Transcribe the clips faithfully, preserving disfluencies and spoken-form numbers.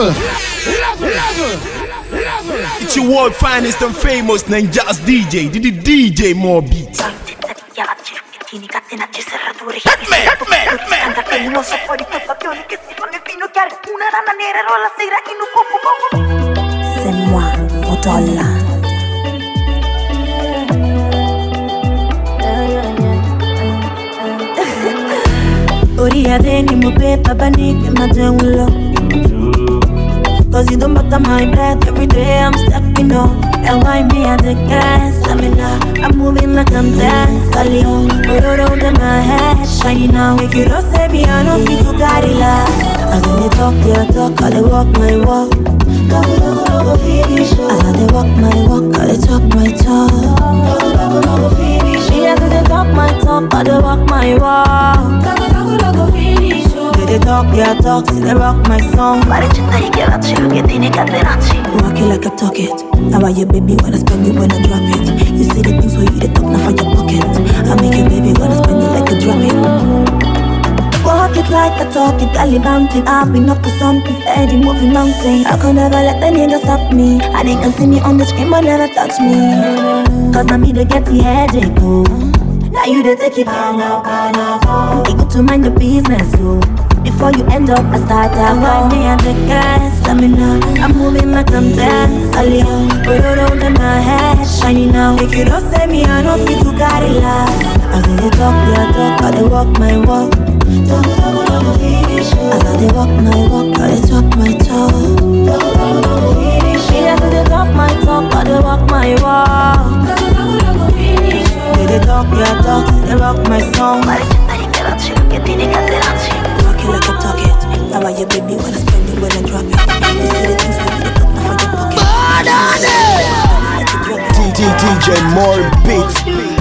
level, level, level, level. It's your world finest and famous Ninja's D J, the D J More Beats. C'est moi, Otola. Oriadeni mo pepa banike madengulo. Cause you don't butter my breath every day I'm stepping up. And why me at the gas? Stamina, I'm moving like I'm dancing. Put around in my head, shining now. Make you don't say me, I don't feel to carry last. As I talk, yeah, talk, I they walk my walk. As I they walk my walk, I they talk my talk. She has to talk my talk, I they walk my walk. They talk, yeah, talk, see they rock my song. Walk it like I talk it. Now why your baby wanna spend me when I drop it? You see the things where you they talk now for your pocket. I make your baby wanna spend it like a drop it. Walk it like I talk it, gallivanting. I've been up to something steady, moving mountain. I could never let the nigga stop me. And they can see me on the screen but never touch me. Cause now me they get the headache, oh. Now you they take it down, you got to mind the business, oh. Before you end up, I start to find me and the gas. Stamina, I'm moving like I'm dancing. Put it around in my head, shining now. Make you don't say me, I don't feel to carry last. As I they talk, yeah, talk, I they walk my walk. As I they walk my walk, I they talk my talk. As I they talk my talk, I they walk my walk. They they talk, yeah, talk, they rock my song. Walk it like I talk it. Now why your baby wanna spend it when I drop it? You see the things when you they talk now for your pocket. D D D J More Beats.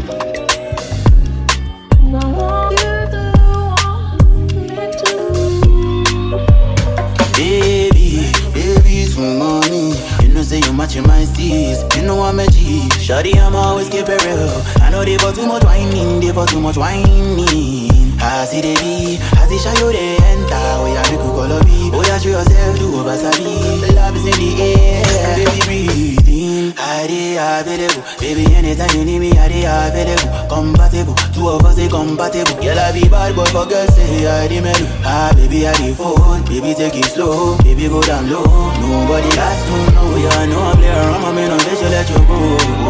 Baby, baby, it's for money. You know say you matching my steez. You know I'm a G. Shawty, I'm always keep it real. I know they for too much whining, they for too much whining. I see the be, I see show you the enter. Oh yeah, make you call a beat. Oh yeah, show yourself do over sabi. Love is in the air, baby breathe in. I dey available, baby anytime you need me, I dey available. Compatible, two of us they compatible. Girl I be bad boy for girls say I dey mellow. Ah baby I dey phone, baby take it slow, baby go down low. Nobody has to know, yeah no I'm player, I'm a man, I'm let you let you go.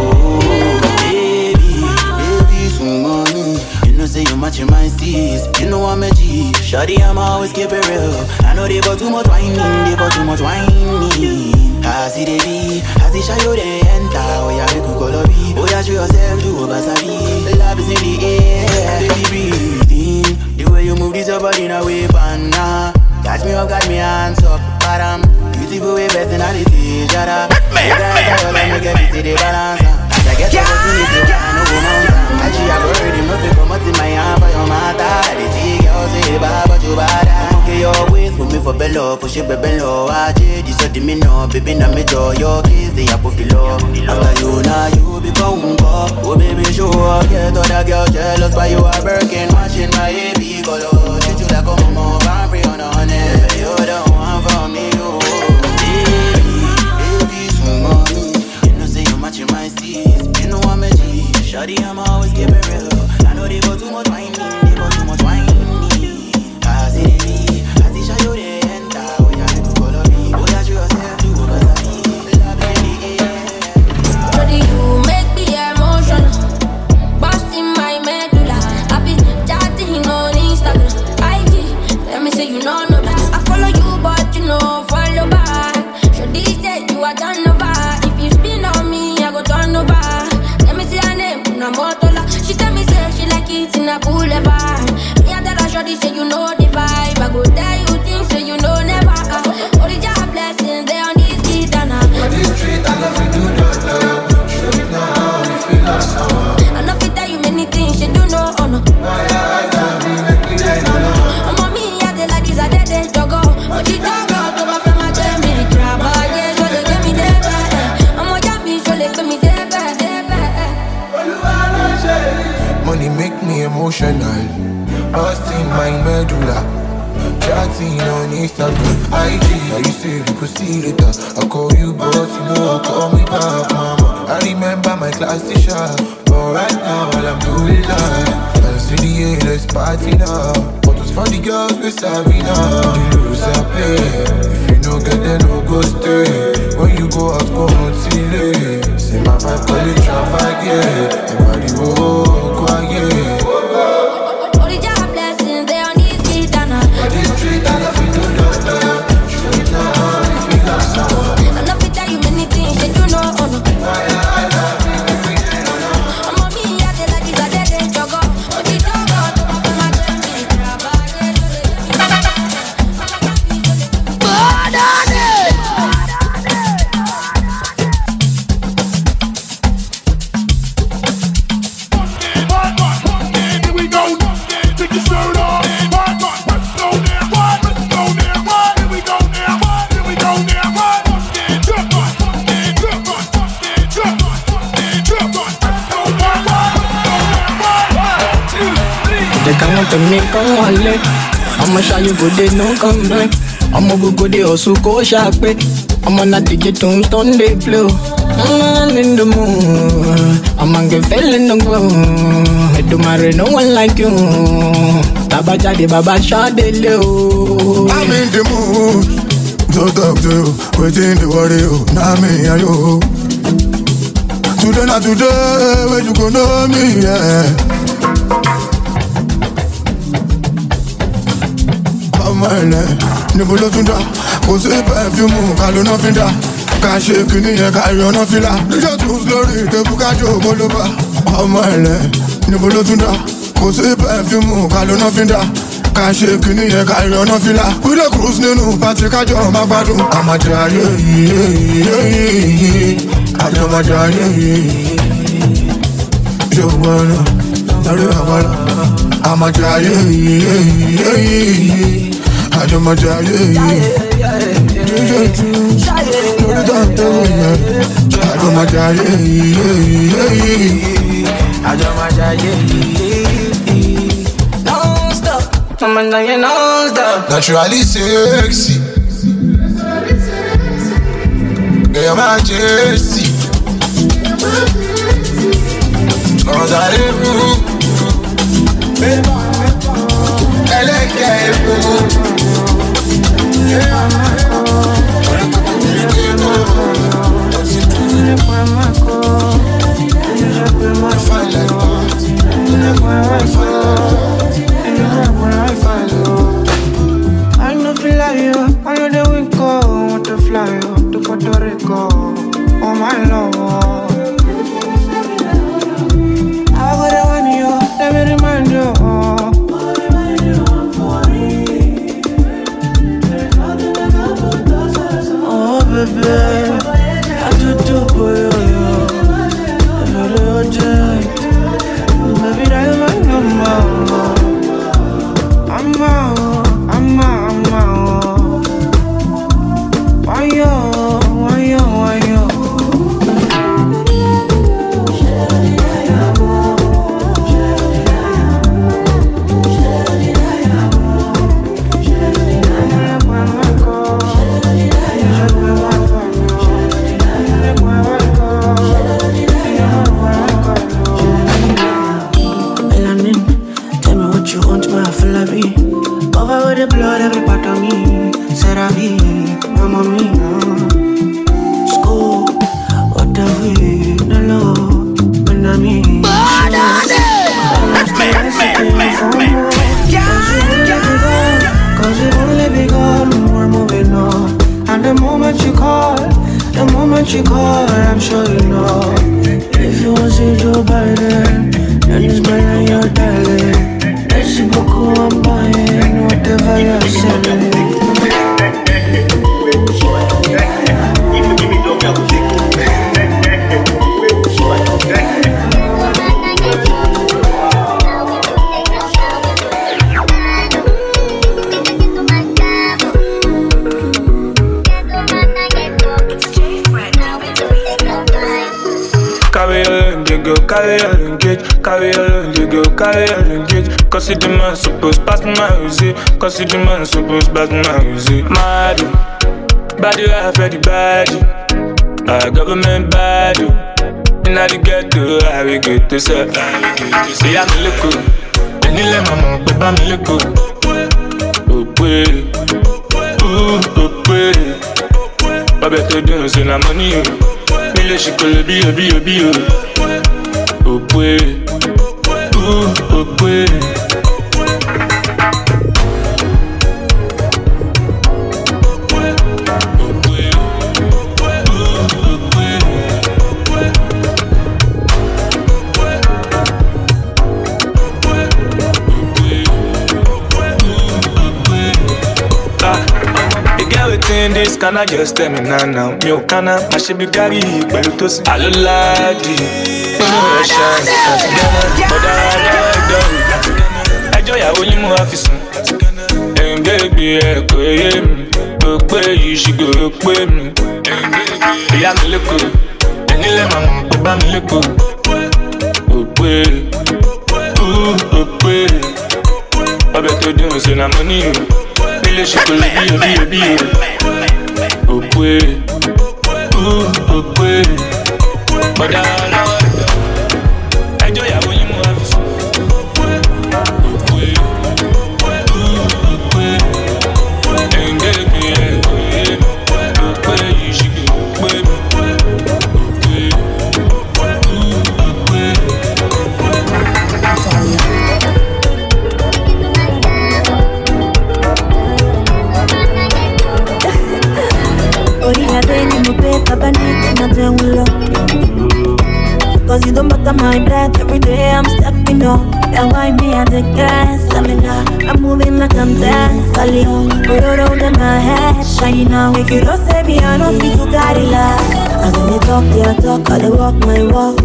Baby, baby so money. You know say you matching my steez. You know I'm a G. Shawty I'm always keep it real. I know they got too much whining, they got too much whining. I see the be, I see show you the enter. Oh yeah, we could call a beat. Oh yeah, show yourself do over sabi. Love is in the air, baby breathe in. The way you move this your body in a way, banana. Catch me up, got me hands up, bottom. Beautiful way, personality, shut up. Make me, make me, make me, balance. As I get to opportunity, I know go mountain. Actually, I heard him nothing come out in my hand for your matter. They see girls say, bad, but you bad. Okay, your waist, move me for below, push it baby low. I did this, so me know, baby, now me draw your kiss, they up off the low. After you, now you become go. Oh, baby, show up, get other girl jealous, but you are Birkin, watching my A B color. Treat you like a mama, I'm free on a honey. You the one for me, oh. Baby, baby, so money. You know, say you matching my steez. You know I'm a G. Shawty, I'm always keep it real. I know they got too much whining, they got too much whining. I see the me, I see show you the enter. Oh yeah, you call me. Oh yeah, show yourself do over sabi. Love in the air. Jody, you make me emotional. Busting my medulla. I be chatting on Instagram, I G. Let me say you know no that. I follow you, but you know follow back. Jody said you are done over. If you spin on me, I go turn over. Let me see her name, Una Motola. She tell me say she like it in a boulevard. Me I tell her shorty say you know the vibe. I go tell you things say you know never. Uh, only job blessings they on this street and I. On this street I love you do not know. Shoot now, you feel like someone. I love it tell you many things she do know. Oh no. My eyes are me make me like no no. I'm on me I dey like this I dey dey juggle. Oh the juggle to my family tell me grab a yeah so they get me there. I'm on jam me so they get me there. Money make me emotional. Busting my medulla. chatting on Instagram, I G. Now you say we could see later. I call you, but you know, call me back, mama. I remember my class teacher, but right now all I'm doing life. I see the A, let's party now. But it's for the girls we savvy now. The lose I play. If you no get there, no go stay. When you go out, go on till late. Say my vibe, call it trap again. Everybody go quiet. Only job blessings, they on these streets and I. This street and if you do that, street now, if you love someone. I love it tell you many things that you know, oh no. I'm on me, I tell like this, I tell them, juggle. Oh, the juggle, to my friend, my friend, me. They can't want to make a wallet. I'ma show you good, they no come back. I'ma go go, they also go sharp. I'ma not dig it tombstone, they blow. I'm in the mood. I'ma get fell in the ground. I do marry no one like you. Baba Jadi, Baba Shadele. I'm in the mood. Don't talk to you, waiting to worry you. Now me and you. Today not today, where you gon' know me, yeah. Ọmọ ẹ̀lẹ́ níbo ló tún dá kò sí pẹ̀fíùmù ká ló náà fi dá ká ṣe kìíní yẹn ká yọ náà fi là níjọ́ tún lórí tẹ́bù kájọ ògbó ló bá ọmọ ẹ̀lẹ́ níbo ló tún dá kò sí pẹ̀fíùmù ká ló náà fi dá ká ṣe kìíní yẹn ká yọ náà fi là wílé cruise nínú pàtí kájọ má gbádùn àmàjẹ ayé yìí àjọmọjẹ ayé yìí ṣòwò náà lórí àwọn náà àmàjẹ ayé yìí. I do my job, yeah, yeah. Lórí dọ́ọ̀tẹ́ wò yẹn. I do my job, yeah, yeah. I do my job, yeah. Non stop, I'm on you non stop. Naturally sexy. Girl, my Jessie. Cause I live with elle est qu'elle I know feel like you, I know that we go. Want to fly you to Puerto Rico. Oh my love, I gotta want you, let me remind you. Oh baby, I do do for you. Every object, baby that's my number. I'm out, I'm out, I'm out. Why yo, why yo, why yo? Over with the blood, every part of me. C'est la vie, mamma mia. School, what have we? The love, when I'm in. Cause it only begun, we're moving on. And the moment you call, the moment you call, I'm sure you know. If you want to see Joe Biden, then it's better you're darling. Merci beaucoup, I'm buying whatever you're selling. Carry your lane, you go, carry your lane, carry your lane, you go, carry all engage. Cause the man supposed pass my music. Cause the man supposed pass my music. Mad, bad you have for the bad. Our government bad. Now the ghetto, I will get to say. See I'm look. And you let my mom pay by me look. Oh boy, oh boy. Baba to do so na money. Mille she could be a be a be. Oh boy, oh boy. This can I just tell me now now? Me can I? I should be carry, but you toss. I look like the Russian. But I don't. I joy I only more office. And baby, I go him. Go pay you, she go pay me. Yeah, me look good. And you let my mom go by me look good. Oh pay, oh pay. I better do so na money. Mille she could be be be. Oh boy, oh oh boy, but I know I enjoy how you move. Oh boy, oh boy, and baby, oh boy, you should go, baby. Cause you don't butter my breath every day I'm stepping up. That's why me I take grass, stamina. I'm moving like I'm dancing. Put it around in my head, shining now. Make you don't say me, I don't feel to carry love. As I talk, they talk, I they walk my walk.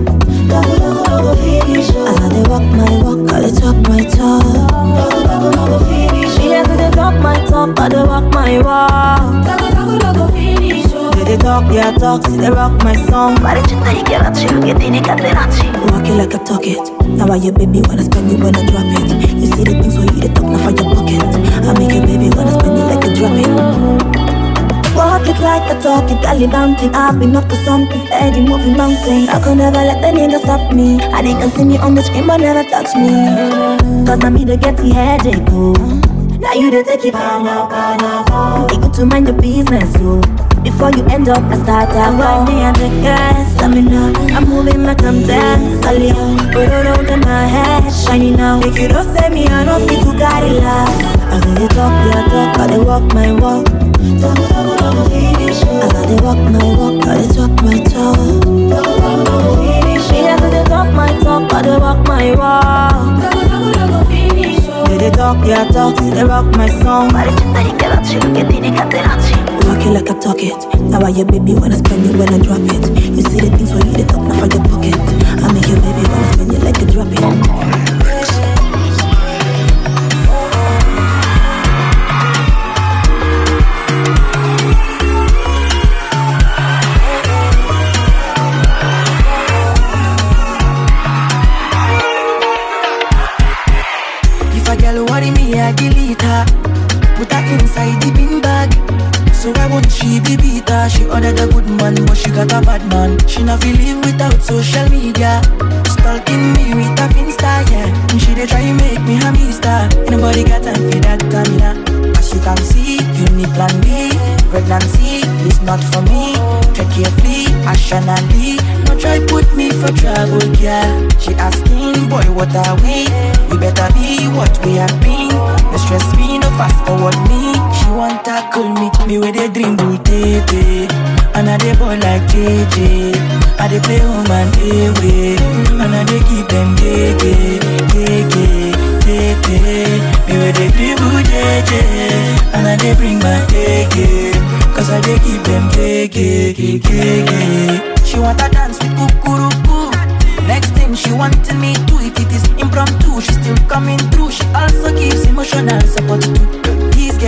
As I they walk my walk, I they talk my talk. As I they talk my talk, I they walk my walk. They talk, they talk, see they rock my song. Walk it like I talk it. Now I your baby wanna spend it when I drop it. You see the things where you they talk now for your pocket. I make your baby wanna spend it like I drop it. Walk it like I talk it, I'll dancing. I've been up to something steady, moving mountain. I could never let the nigga stop me. And they can see me on the screen but never touch me. Cause I me to get the headache, oh. Now you the take it, you good to mind your business, so before you end up, I start to find me and the grass. I'm in love, I'm moving like I'm dancing. Put it around in my head, shining now. If you don't say me, I don't feel to carry love. As I talk, they talk, I they walk my walk. As I they walk my walk, I they talk my talk. As I they talk my talk, I they walk my walk. They talk, they talk, see they rock my song. Walk it like I talk it. Now I your baby wanna spend it when I drop it. You see the things where you they talk now for your pocket. I make your baby wanna spend it like I drop it. I delete her, put her inside the bin bag. So I won't she be beater. She ordered a good man, but she got a bad man. She not feel live without social media. Stalking me with a Finsta, yeah. And she they try make me a mister. Anybody got time for that, Tamina? As you can see, you need plan B. Pregnancy is not for me. Tread carefully, rationally. No try put me for trouble, girl. She asking, boy, what are we? We better be what we have been. No stress me, no fast forward me. She want tackle me, me with a dream bull tape. And I dey ball like J J. I dey play home and away. And I dey give them J J, J J, J J. Me with a dream bull J J. And I dey bring my J J. Cause I dey give them J J, J J. She want to dance with kukuruku. Next thing she wanted me to, if it is impromptu, she still coming through. She also gives emotional support too. These girls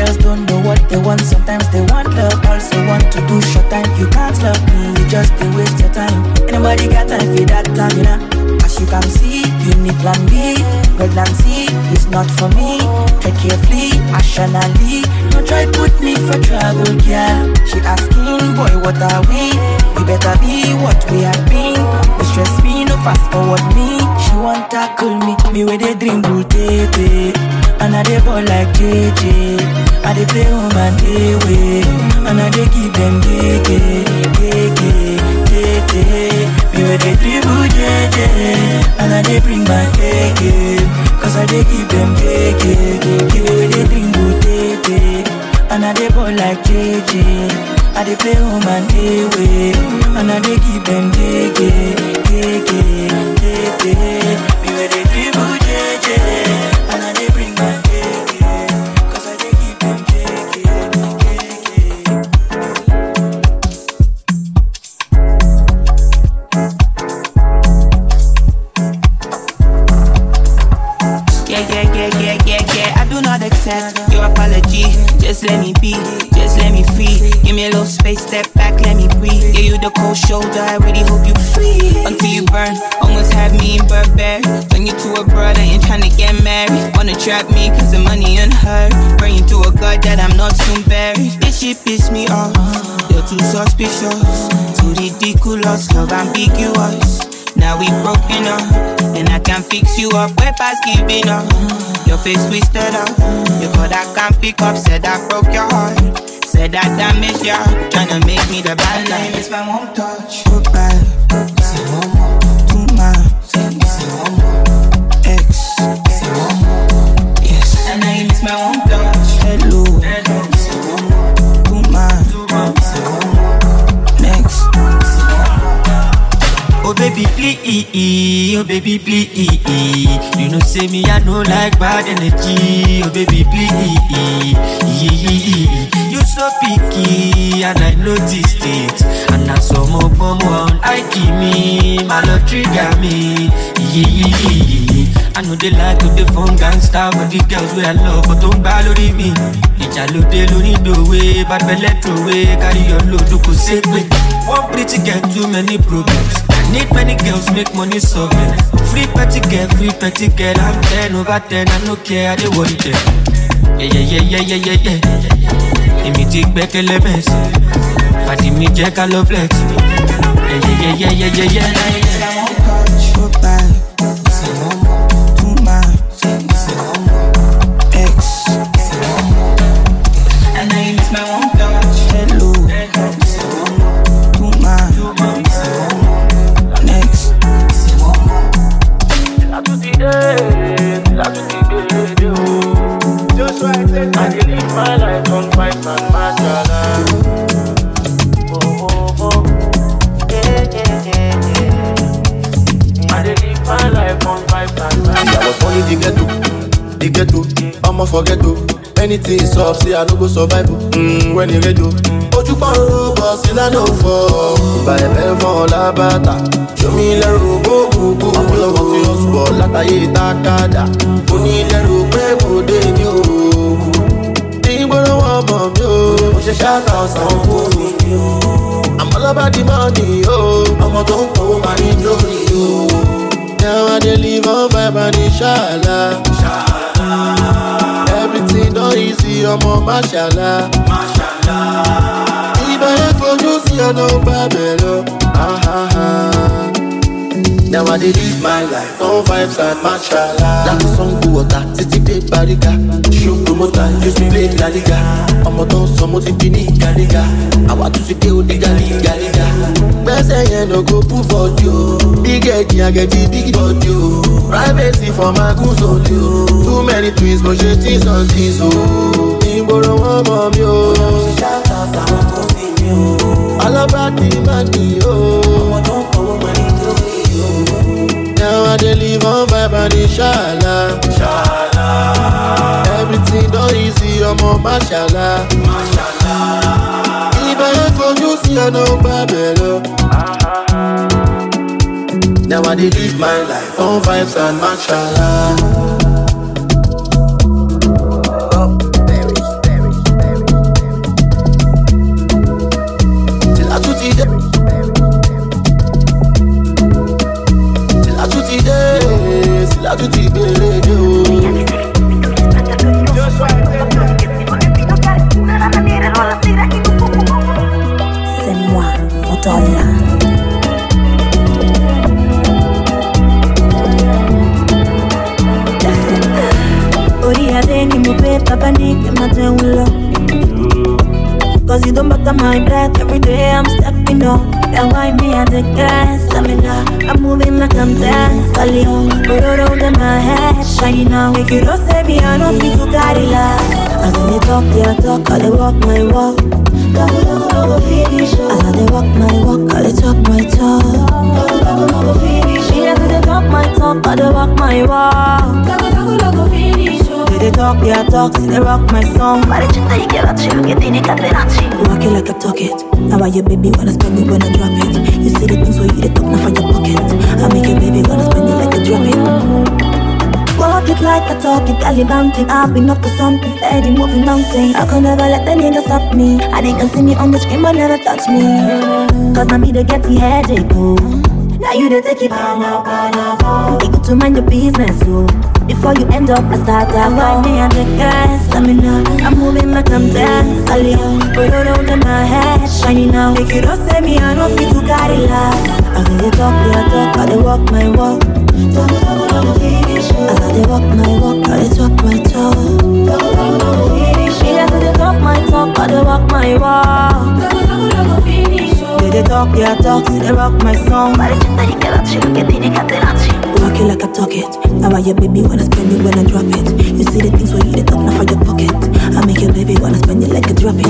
girls don't know what they want. Sometimes they want love, also want to do short time. You can't love me, you just they waste your time. Anybody got time for that time, you know? As you can see, you need plan B. Pregnancy is not for me. Tread carefully, rationally. No try put me for trouble, girl. She asking, boy, what are we? We better be what we have been. No stress me, no fast forward me. She want tackle me, me with a dream bull tete. And I dey ball like J J. I dey play home and away. And I dey give them gege, gege, gege. Me with a dribble J J. And I dey bring my A game. Cause I dey give them gege, gege. Me with a dribble tete. And I dey ball like J J. I dey play home and away. And I dey give them gege, gege, gege. Me with a dribble J J. And I dey bring my your apology, just let me be, just let me free. Give me a little space, step back, let me breathe. Give you the cold shoulder, I really hope you free. Until you burn, almost have me in Burberry. Turn you to a brother, ain't tryna get married. Wanna trap me, cause the money on her. Burn you to a god that I'm not soon buried. This shit piss me off, you're too suspicious. Too ridiculous, love ambiguous. Now we broken up, and I can fix you up. Way past giving up. Your face twisted up. You called I can't pick up. Said I broke your heart. Said I damaged you. Tryna make me the bad guy. It's my one touch. Goodbye. Say one more. Too much. Say one more. X. Say one more. Yes. And I miss my one touch. Hello. Say one more. Too much. Say one more. Next. Say one more. Oh baby please, oh baby please. You know say me I know like bad energy. Oh baby please. You so picky and I noticed it. And I saw more bomb on I give me my love trigger me. I know they like to the phone gangster, but the girls where I love but don't bother me. It's a load they don't need the way, but we let throw away. Carry your load to go save me. One pretty get too many problems. Need many girls, make money solve them. Free petty girl, free petty girl. I'm ten over ten, I no care, I dey worry them. Yeah, yeah, yeah, yeah, yeah, yeah, yeah. Imi take back elements. Party me check, I love flex. Yeah, yeah, yeah, yeah, yeah, yeah, yeah. Goodbye. Say one more. Too much. Say one more. X. Say one more. And I miss my one touch. Hello. Say one more. Too much. Say one more. Just right then, I live my life on fight man, mashallah. Oh, oh, oh. Yeah, yeah, yeah, yeah. I live my life on fight man, mashallah. I was born in the ghetto, the ghetto, I'ma forget to. Anything is up, see I no go survive. Mm, when you ready, ojú pa ro boss in I no fall. Buy a bell for la bata. Show me le ro go go go. I'm love to your sport, látàyè dáadáa. Mo ní le ro pé mo dé ní o. Ìgboro wọn mọ̀ mí o. Mo ṣe ṣáàtà ọ̀sán owó mi o. I'm all about the money o. Ọmọ tó ń pọ̀ máa ní lórí o. Now I dey live on vibe and inshallah. Everything not easy, I'm on mashallah. Mashallah. If I ain't for you, see I know Babylon. Ah ah ah. Now I dey live my life on vibes and mashallah. Like a song go water, titi de bariga. Show promoter, use me play La Liga. I'm a don some moti fini galiga. I want to see the liga liga liga. Best say no go put for you. Big head, I get the big body. Privacy for my goose on you. Too many twins, but she things on things. Oh, Igboro one mom yo. All about the money yo. Now I dey live on vibe and inshallah. Inshallah. Everything not easy, I'm on mashallah. Mashallah. If I ain't for you, see I know Babylon. Now I dey live my life on vibes and mashallah. Oh, very, very. I think you pay Papa Nick, I'm cause you don't butter my breath. Every day I'm stepping up. That's why me I take gas. Stamina, I'm moving like I'm dance. Sally on, put it under my head. Shiny now, make you don't say me, I don't feel to carry last. As they talk, they talk, I they walk my walk. As I they walk my walk, I they talk my talk. As they talk my talk, I they walk my walk. They talk, they talk, see they rock my song. Rock it like I talk it. Now why your baby wanna spend it when I drop it? You see the things where you they talk now for your pocket. I make your baby wanna spend it like I drop it. Walk it like I talk it, galley mountain. I've been up to something steady, moving mountain. I could never let the nigga stop me. I they can see me on the screen but never touch me. Cause now me they get the headache, oh. Now you they take it down, now, now, now. You good to mind your business, so before you end up, I start to find me and the gas. Stamina, I'm moving like I'm dance. Sally, put it under my head. Shiny now, make you don't say me, I don't feel to carry last. As they talk, they talk, I they walk my walk. As I they walk my walk, I they talk my talk. As they talk my talk, I they walk my walk. They they talk, they talk, see they rock my song. Rock it like I talk it. Now why your baby wanna spend it when I drop it? You see the things where you they talk now for your pocket. I make your baby wanna spend it like I drop it.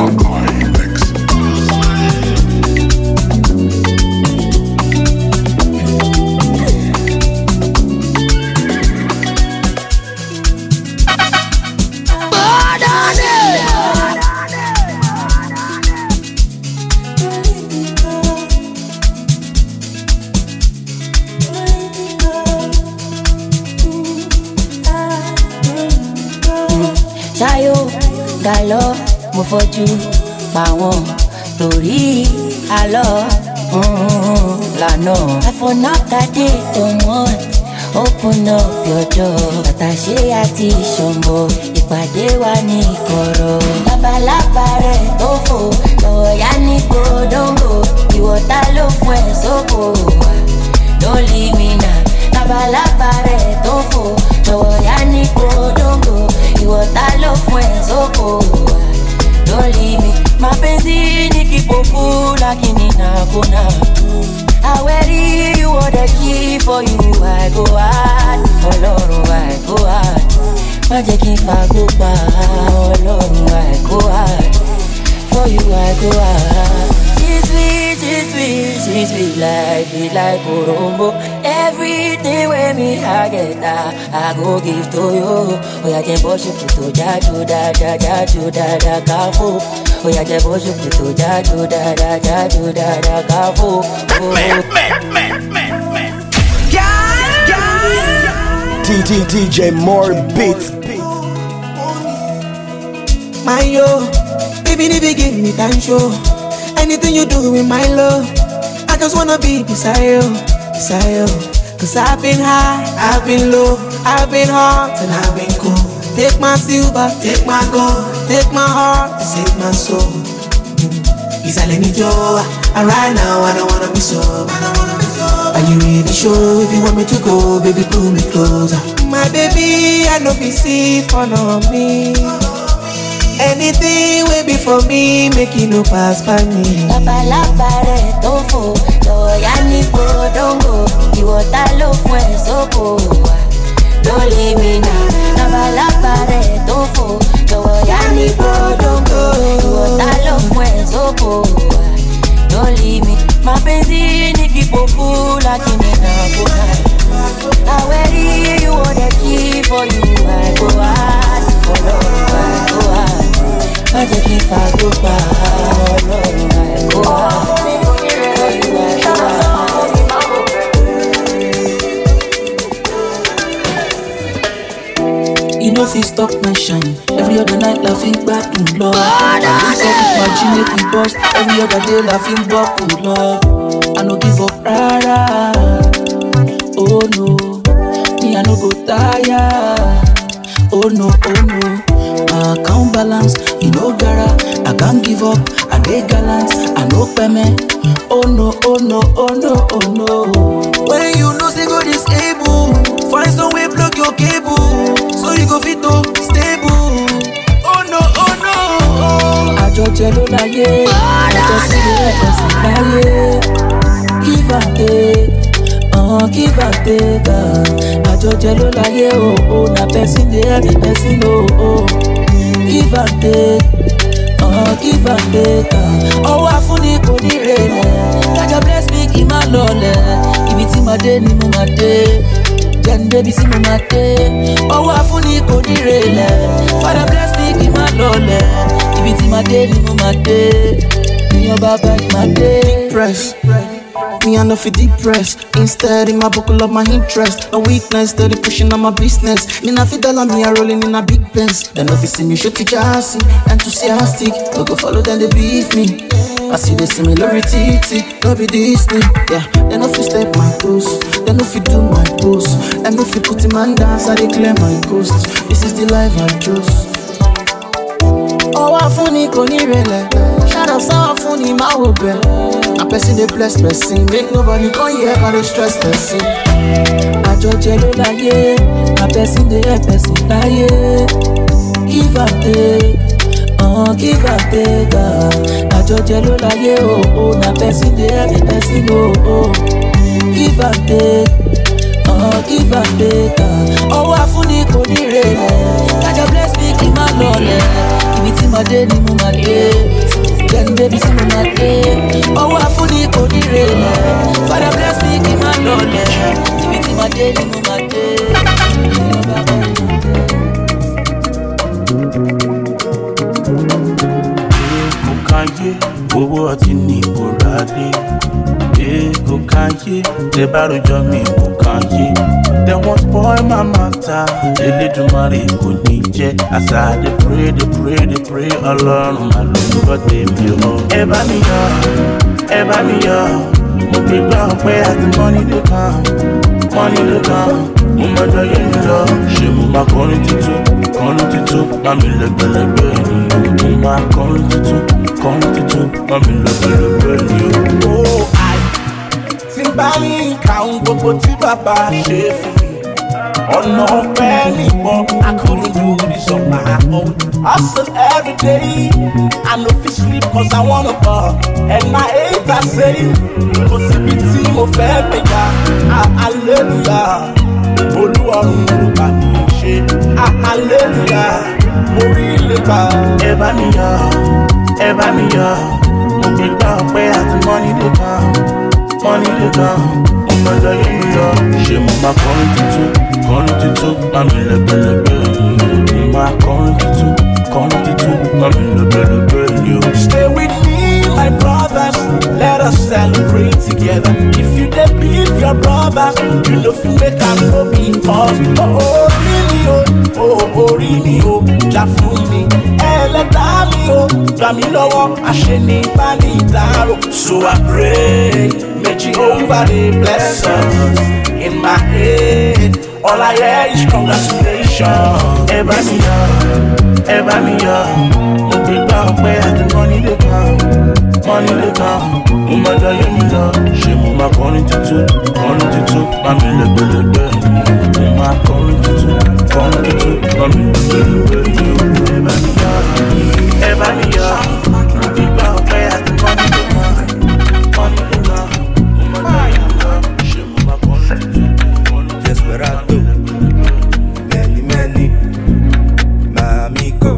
Galo, mo fojú pa wọ́n torí àlọ́ lànà. Àfọ̀nàkàdé don't want open up your door. Àtàṣe àti ìṣọ̀mọ̀ ìpàdé wa ní ìkọ̀rọ̀. Labalábá rẹ̀ tó fò lọ́wọ́ yá ní gbódóńgò. Ìwọ̀ta ló fún ẹ̀ sóko wá. Don't leave me now. Labalábá rẹ̀ tó fò lọ́wọ́ yá ní gbódóńgò. Ìwọ̀ta ló fún ẹ̀ sóko wá. Don't leave me. Mapenzi ni kipofu lakini nakuna. I wear you are the key for you. I go hard, Ọlọ́run I go hard. Má jẹ́ kí n fagbó pa Ọlọ́run I go hard. For you I go hard. She's sweet, she's sweet, she's sweet like, sweet like Orombo. Everything with me I get that, I go give to you. Oya jẹ́ bọ́ ṣòkòtò jájú dáadáa, jájú dáadáa káfó. Oya jẹ́ bọ́ ṣòkòtò jájú dáadáa, jájú dáadáa káfó. D D D J more beats. My yo, baby, baby, give me time show. Anything you do with my love, I just wanna be beside you, beside you. Cause I've been high, I've been low, I've been hot and I've been cold. Take my silver, take my gold, take my heart, save my soul. Is I let me go, and right now I don't wanna be sober. Are you really sure if you want me to go, baby, pull me closer. My baby, I know be safe for me. Anything will be for me, make it no pass by me. Labalábá rẹ̀ tó fò lọ́wọ́ yá ní gbódóńgò. Ìwọ̀ta ló fún ẹ̀ sóko wá. Don't leave me now. Labalábá rẹ̀ tó fò lọ́wọ́ yá ní gbódóńgò. Ìwọ̀ta ló fún ẹ̀ sóko wá. Don't leave me. Mapenzi ni kipofu lakini nakuna. I wear you are the key for you. I go hard, Ọlọ́run I go hard. Má jẹ́ kí n fagbó pa Ọlọ́run I go hard. For you I go hard. You know if you stop my shine. Every other night laughing back in love. I wake up with my G make me bust. Every other day laughing back in love. I no give up, rara. Oh no, me I no go tire. Oh no, oh no. My account balance, you know gara. I can't give up, I dey gallant. I no payment. Oh no, oh no, oh no, oh no. When you know say God is able, find some way plug your cable, so you go fit to stable. uh, give and take. Na jọjẹ ló láyé o, o na person dey help the person o. Oh. Give and take, uh, give and take. Ọwọ́ afúnni kò ní rẹ̀lẹ̀, kájà bless me kì í má lọlẹ̀. Ibi tí màá dé ni mo máa dé, jẹ́ni débi tí mo máa dé. Ọwọ́ afúnni kò ní rẹ̀lẹ̀, Father bless me kì í má lọlẹ̀. Ibi tí màá dé ni mo máa dé, ìyàn bàbá ni màá dé. Press. Me, I know fi depressed. Instead, in my buckle of my interest. A weakness, steady pushing on my business. Me, not fi dollar, me, I rolling in a big Benz. Then, if you see me, shoot it, just enthusiastic. Don't go follow, then they beef me. I see the similarity, no be Disney. Yeah, they no fi step my toes. They no fi do my pose. They no fi put in my dance, I declare my ghost. This is the life I chose. Oh, I funny, koni rele. Shout out, so funny, my hope. A person they bless person, make nobody come here but they stress person. Na jọjẹ ló láyé, na person dey help person láyé. Give and take, uh, give and take. Na jọjẹ ló láyé o, o na person dey help the person o. Oh. Give and take, uh, give and take. Ọwọ́ afúnni kò ní rẹ̀lẹ̀, kájà bless me kì í má lọlẹ̀. Ibi tí màá dé ni mo máa dé. Jẹ́ni débi tí mo máa dé. Ọwọ́ afúnni kò ní rẹ̀lẹ̀, Father bless me kì í má lọlẹ̀. Ibi tí màá dé ni mo máa dé. Kò káyé, owó ọtí ní kò rádé. Kò káyé, tẹ bá rojọ́ mi kò káyé. They won't spoil my matter. Elédùmarè kò ní jẹ́. As I dey pray, dey pray, dey pray. Ọlọ́run máa ló ń gbọ́ tèmi o. Ẹ bá mi yọ̀, ẹ bá mi yọ̀. Mo gbé gbọ́ pé àti money dey come, money dey come. Mo máa jọ yé mi lọ. Ṣé mo máa kọrin tuntun, kọrin tuntun? Bá mi lẹ́gbẹ̀lẹ́gbẹ̀ ni o. Mo máa kọrin tuntun, kọrin tuntun. Bá mi lẹ́gbẹ̀lẹ́gbẹ̀ ni o. Oh, I ti bá ní ìkàún gbogbo tí bàbá ṣe fún mi. Ọ̀nà ọ̀pẹ mi pọ̀, I couldn't do this on my own. Hustle every day, I no fit sleep cause I wanna ball. And my haters say, kò síbi tí mo fẹ́ gbéga. Ah, hallelujah, Olúwarun ló bá mi ṣe. Ah, hallelujah, mo rí lẹ́ka. Ẹ bá mi yọ̀, ẹ bá mi yọ̀. Mo gbé gbọ́ pé àti money dey come, money dey come. Mo máa jọ yé mi lọ. Ṣé mo máa kọrin tuntun, kọrin tuntun? Bá mi lẹ́gbẹ̀lẹ́gbẹ̀ ni o. Mo máa kọrin tuntun, kọrin tuntun. Bá mi lẹ́gbẹ̀lẹ́gbẹ̀ ni o. Stay with me, my brothers. Let us celebrate together. If you dey beef your brother, you know fi make am no be us. Oh, oh, rí mi o, oh, oh, rí mi o, jà fún mi. Ẹlẹ́dàá mi o, gbà mí lọ́wọ́, àṣẹ bá ní ìdárò. So I pray, may Jehovah dey bless us. In my head, all I hear is congratulations. Ẹ bá mi yọ̀, ẹ bá mi yọ̀. Mo gbé gbà pé àti money dey come, money dey come. Mo máa jọ yé mi lọ. Ṣé mo máa kọrin tuntun, kọrin tuntun? Bá mi lẹ́gbẹ̀lẹ́gbẹ̀ ni o. Mo máa kọrin tuntun, kọrin tuntun. Bá mi lẹ́gbẹ̀lẹ́gbẹ̀ ni o. Ẹ bá mi yọ̀, ẹ bá mi yọ̀. Mo gbé gbà pé àti money dey come, money dey come. Mo máa jọ yé mi lọ. Ṣé mo máa kọrin tuntun, kọrin tuntun? Desperado, many, many, my amigo.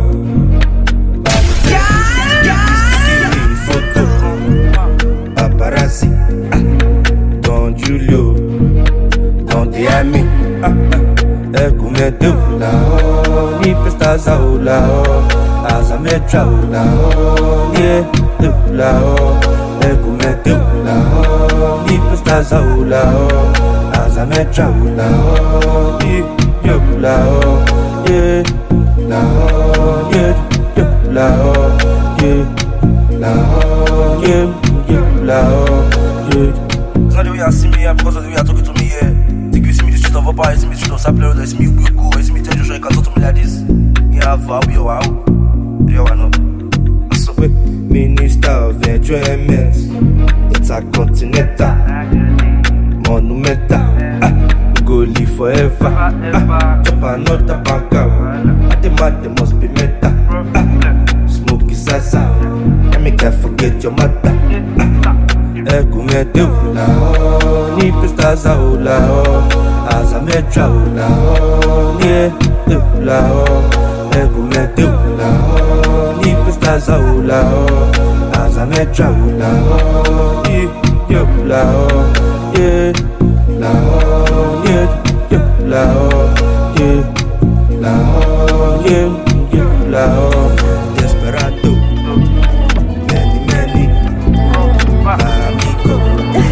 Paparazzi, ah, Don Julio, Don Diami, ah, ah, El Cumeto, la oh, ni pestas a la oh, Asa metra la oh, yeah, la oh, El Cumeto, la oh, ni pestas a la oh, Asa metra la oh, yeah, la oh, yeah, la oh, yeah, la oh, yeah, la oh, yeah. Là, oh, yeah. Quand the way I see me, because of the way I talk to me, yeah. Think you see me the street of Opa, you see me the street of Sapler, you see me you go, you see me tell Joshua, you can talk to me like this. Yeah, I'll be wow. Yeah, I know. So, Minister of Enjoyment, Intercontinental, Monumental, ah, go live forever, ah, chop another bank out, I demand they must be meta, ah, smoke is asa, and make I forget your mother, ah, El Cumeto, la oh, Ni pestas a ola oh, as a metra ola oh, yeah, ola oh, ego mete ola oh, ni pestas a ola oh, as a metra ola oh, yeah, ola oh, yeah, ola oh, yeah, ola oh, yeah, ola oh, yeah, ola oh, desperado, many many, amigo.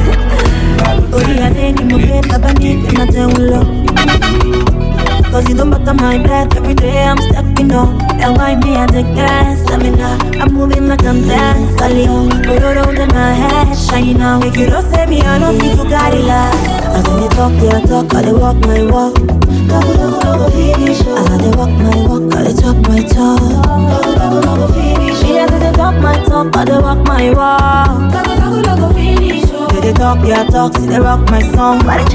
Cause you don't bother my bed. Every day I'm stepping up. And why me at the gas? Stamina. I'm moving like I'm dancing. Put it on in my head, shining now. Make you don't say me, I don't feel to carry life. As I talk, they talk, I they walk my walk. As I they walk my walk, I they talk my talk. As I they talk my talk, I they walk my walk. They talk, yeah, talk, see they rock my song. Walk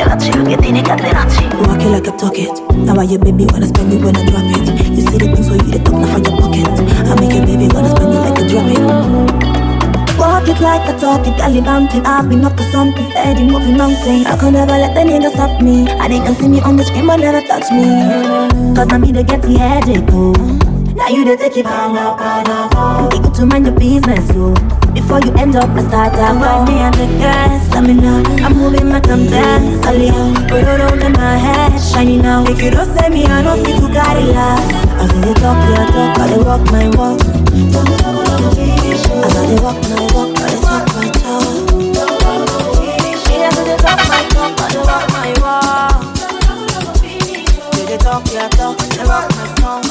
it like I talk it. Now why your baby wanna spend it when I drop it? You see the things where you the talk, now for your pocket. I make your baby wanna spend it like a drop it. Walk it like I talk it, galley mountain. I've been up to something steady, moving mountain. I can never let the niggas stop me. And they can see me on the screen but never touch me. Cause I me to get the headache, oh. Now you the take it bang up, bang up. You got to mind your business, yo. Before you end up a starter. Find me at the gas, stamina. I'm moving like I'm dancing. Put it on in my head, shining now. If you don't say me, I don't feel to carry life. As I talk, yeah, talk, I they walk my walk. As I they walk my walk, I they talk my talk. As I talk my talk, I they walk my walk. They talk, yeah, talk, they walk my song.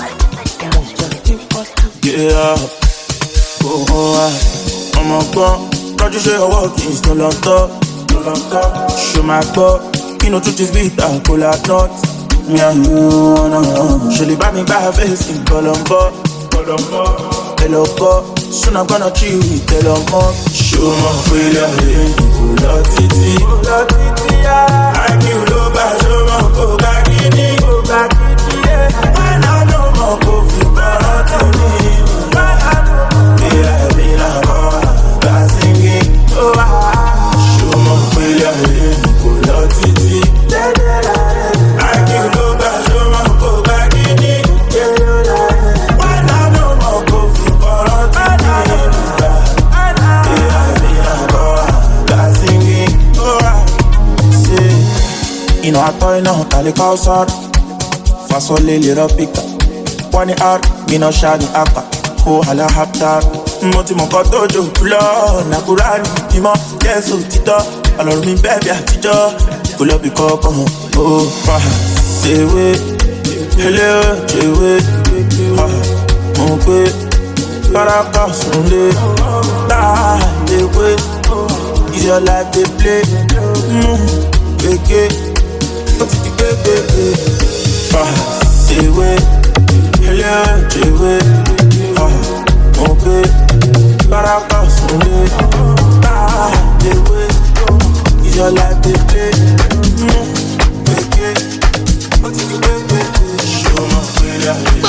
Yeah, oh, oh, I'm a gun. Don't you say I walk in, still on top. Show my cup, you know, truth is bitter, pull out nuts. Me and you, no, no. She leave me by her face in Colombo. Hello, Bob. Soon I'm gonna chill with Telomon. Show my failure, pull out titi. I give you back, show my go back in it, go back in it. When I know my coffee, but to me. Yeah, me la boy, I'm singing. Oh, show my failure, pull out titi. I give you back, show my go back in it. When I know my coffee, but to me. Yeah, me la boy, I'm singing. Oh, see, you know I thought you know how to call son. Fast or little picker. One out, me no shiny appa. Oh, hala haptar. Moti mo koto jo pulo. Nakurani, timo, yesu tito. Alor mi baby atijo. Pull up the cup, oh, fah. Say we, hello, say we. Ha, mo pe. Baraka sunle. Die, they wait. Is your life they play? Mmm, beke. What's it, beke? Fah, say we. Hello, say we. Okay, but I pass on it. Ah, they wait. Is your life they play? Mm, okay. What did you do, baby? Show my failure.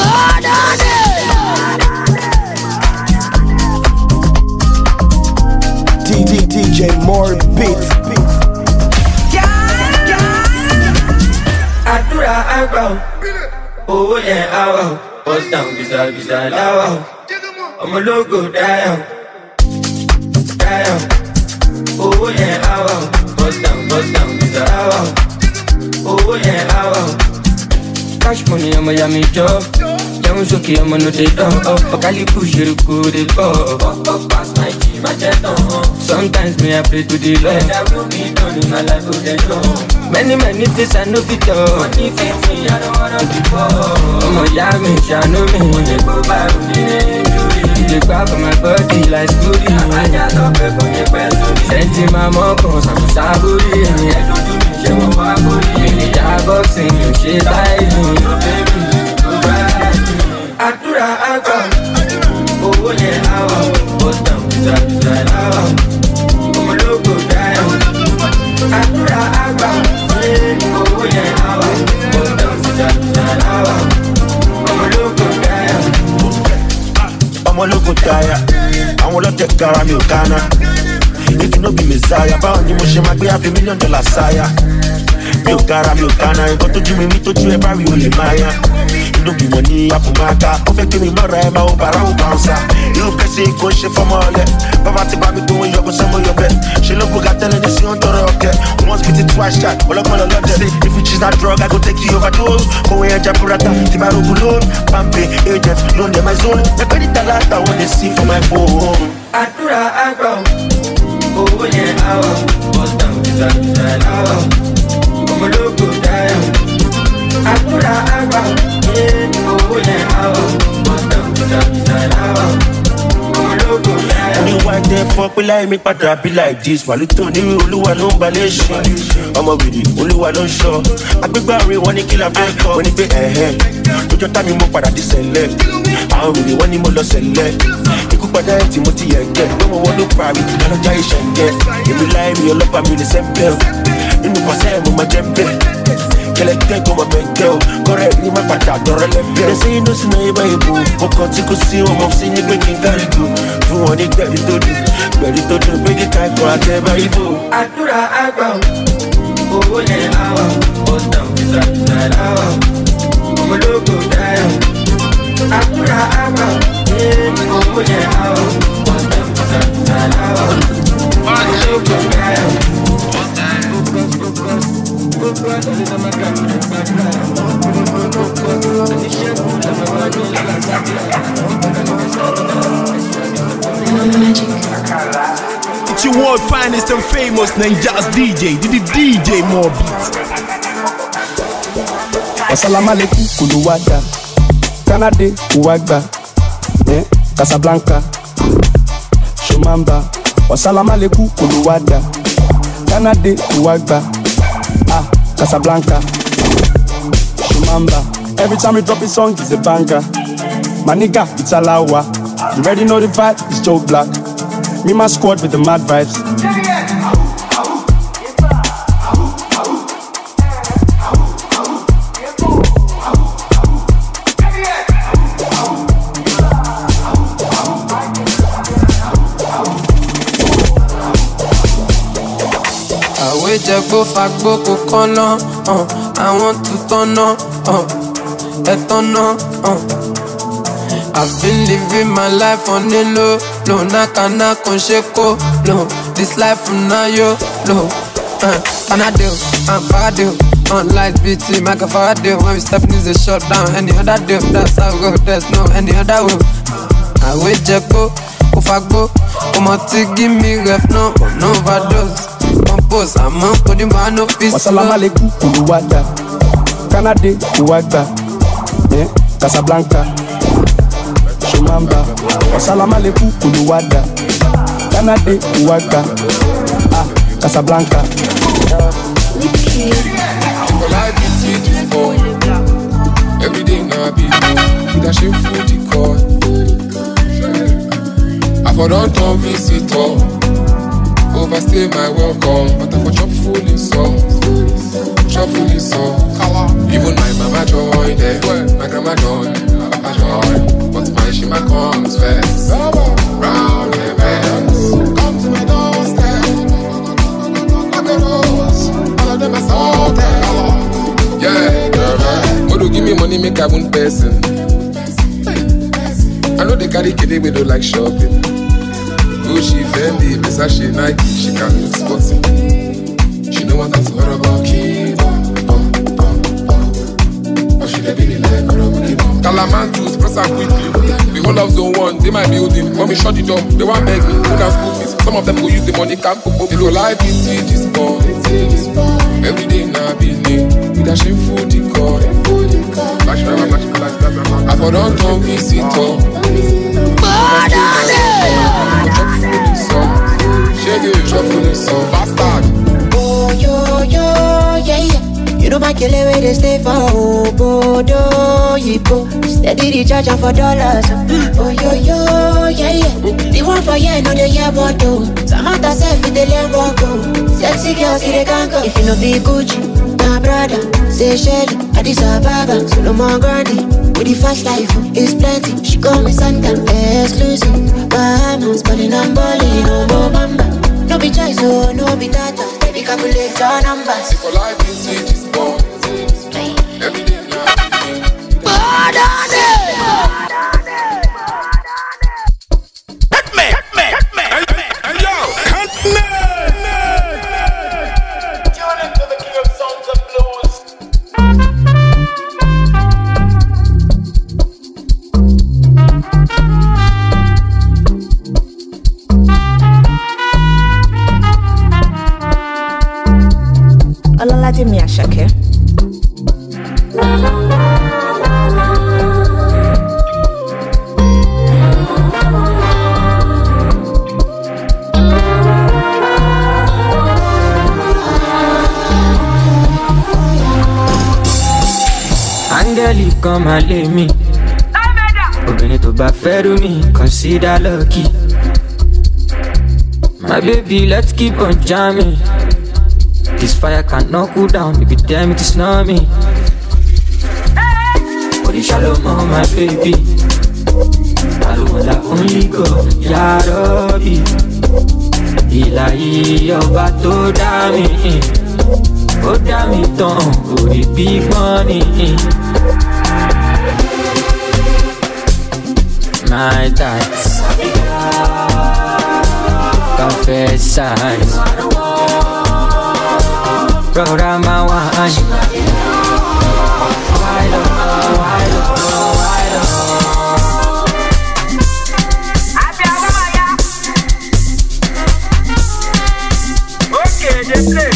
D D D J more beats. Adura agba, oh yeah, awa. Bust down, bizarre, bizarre, lawa. I'm a logo, down, down. Oh yeah, awa. Bust down, bust down, bizarre, awa. Oh yeah, awa. Cash money, I'm a yummy job. Young Shoki, I'm a no day dog. Bakali push you to the go. Pass my team, I jet on. Sometimes me I pray to the Lord. That will be done in my life, oh they know. Many, many things I know fit up. Money fits me, I don't wanna be poor. I'm a yummy, I know me. When they go by, they grab my body like Scooby. I just up for the best. Sending my mom, cause I'm saburi. She won't buy booty. They are boxing, she like me. Adura agba, oh yeah, awa. Bust down, bizarre, bizarre, awa. I'm a logo down. Adura agba, oh yeah, awa. Bust down, bizarre, bizarre, awa. I'm a logo down. I'm a logo tire. I'm a logo gara mi o kana. If you no be Messiah, bound you must make me have a million dollar sire. Mi ò kára, mi ò kánà, nǹkan tójú mi rí tójú ẹ bá rí olè máa yá. Inú bí mo ní àpòmáta, ó fẹ́ kí mi mọ́ra ẹ máa ó bàrá ó bàúnsà. Irú kẹ́sì kò ń ṣe fọ́mọ ọlẹ̀, bàbá ti bá mi gbówó yọkùn sọ́mọ yọbẹ̀. Ṣé ló gbóga tẹ́lẹ̀ ní sí ó ń tọrọ ọ̀kẹ́? Once beat it twice shot, ọlọ́gbọ́n lọ́dẹ̀. Say if you choose that drug, I go take you overdose. Kòwé ẹja burata, tí bá rogun lónìí. Pampe, agent, loan them my zone. Ẹgbẹ́ ní tàlátà, what they see for my phone. Àdúrà àgbà owó yẹn àwọ̀, bọ́sítàn bísà bísà láwọ̀. Ọmọlógo dáyọ̀. Àdúrà àgbà owó yẹn àwọ̀, bọ́sítàn bísà bísà láwọ̀. Ọmọlógo dáyọ̀. Only one day for me like me padà be like this. Wàlú tó ní olúwa ló ń balẹ̀ ṣe. Ọmọ wìrì olúwa ló ń ṣọ́. Agbégbá rẹ̀ wọ́n ní kí la fẹ́ kọ́. Wọ́n ní pé ẹ̀hẹ́ lójọ́ tá mi mo padà di sẹ̀lẹ̀. Àwọn wìrì wọ́n ní mo lọ sẹ̀lẹ̀. Ikú padà ẹ̀ tí mo ti yẹ̀ gẹ̀. Gbọ́mọ wọn ló parí lálọ́jà ìṣẹ̀ǹgẹ̀. Èmi láì mi ọlọ́pàá mi lè sẹ́ńpẹ̀. Nínú pàṣẹ mo máa jẹ́ bẹ́ẹ̀. Kẹlẹ́tẹ́ kò mọ̀ bẹ́ẹ̀ o. Kọ́rẹ́ ní má padà dọ̀rọ̀ lẹ́bẹ̀ẹ́. They say no sinna ibà ìbò. Ọkọ̀ tí kò sí ọmọ sí ní pé kí n kárí go. Fún wọn ní gbẹ̀rí tó dùn. Gbẹ̀rí tó dùn pé kí ká ikọ̀ àtẹ̀bá ìbò. Àdúrà àgbà owó yẹn àwọ̀, bọ́sítàn bísà bísà láwọ̀. Ọmọlógo dáyọ̀. Àdúrà àgbà owó yẹn àwọ̀, bọ́sítàn bísà bísà láwọ̀. Ọmọlógo dáyọ̀. It's your world finest and famous Ninja's D J, the D J more beats. Assalamu alaikum kuluwada, Canada uwagba, eh, Casablanca, Shumamba. Assalamu alaikum kuluwada, Canada uwagba, ah, Casablanca, Shumamba. Every time we drop a song, it's a banger. My nigga, it's a lawa. You already know the vibe, it's Joe Black. Me, my squad with the mad vibes. Àwẹ̀ jẹ̀gbó fagbó kò kọ́nà, I want to turn up, ẹ tọ́nà. I've been living my life on the low, low, nakana con sheko, low. This life from now yo, low. Uh, can I do? I'm bad deal. On lights, B T, make a fire deal. When we stepping is a shut down. Any other deal, that's how we go. There's no any other way. I wait, Jacko, Ufagbo, Umati, give me ref, no, no overdose. Compose, I'm on for the man of peace. Assalamu alaikum, Kuluwada, Canada, Uwagba, eh, Casablanca. Shumamba, Assalamu alaikum kuluwada, Canada uwagba, ah, Casablanca. Every day now be with a shame for the call. I for don't turn visitor, overstay my welcome, but I for chop fully so, chop fully so. Even my mama joy there, my grandma joy, papa joy. But my shima comes first. Round the bends. Come to my doorstep. Like a rose. All of them are salted. Yeah, girl. Modo give me money, make I one person. I know they carry kid, we don't like shopping. Gucci, Fendi, Versace, Nike, she can't do sporting. She know what I'm talking about, kid. But she dey be like a Calamantus, press her quickly. The whole of zone one, they my building. When we shut the door, they want beg me, food and school fees. Some of them go use the money, can't go. They go like it, see this ball. Every day now be late, with a shameful decor. I for don't turn visitor. Bastard. Oh yo yo yeah yeah. You know my killer where they stay for Obodo Yipo. Steady the charge for dollars. Oh yo yo yeah yeah. The one for yeah no they hear what do. Samantha self in the land walk go. Sexy girls see they can't go. If you no be Gucci, my brother say Shelly, Addis Ababa, Solomon Grandi. With the fast life is plenty. She call me Santa, exclusive. Bahamas, balling and balling, no more bamba. No be choice, oh, no be data. Baby, calculate your numbers. For life in city sport. Every day now. Hit me, hit me, hit me, hit me, and yo, hit me. Tune into the king of sounds and blues. Ololade mi Àṣàkẹ́. Áńgẹ́lì kan máa lé mi. Obìnrin tó bá fẹ́ rú mi, consider lucky. My baby, let's keep on jamming. This fire cannot cool down, baby, damn it, it's not me. Body shalom, oh my baby. Alumala only go, Ya Rabbi. Ilahi, ọba tó dá mi. Ó dá mi tán, orí big money. My thoughts, confess eyes. Brother, my wine. Wide up, wide up, wide up. Okay, they play.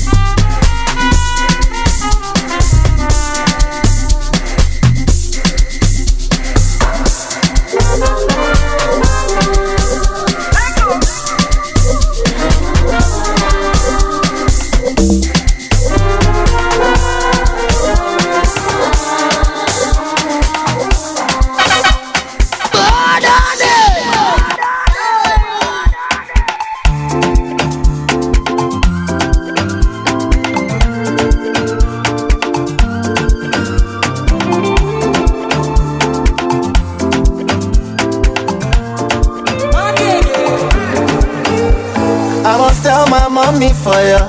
Me fire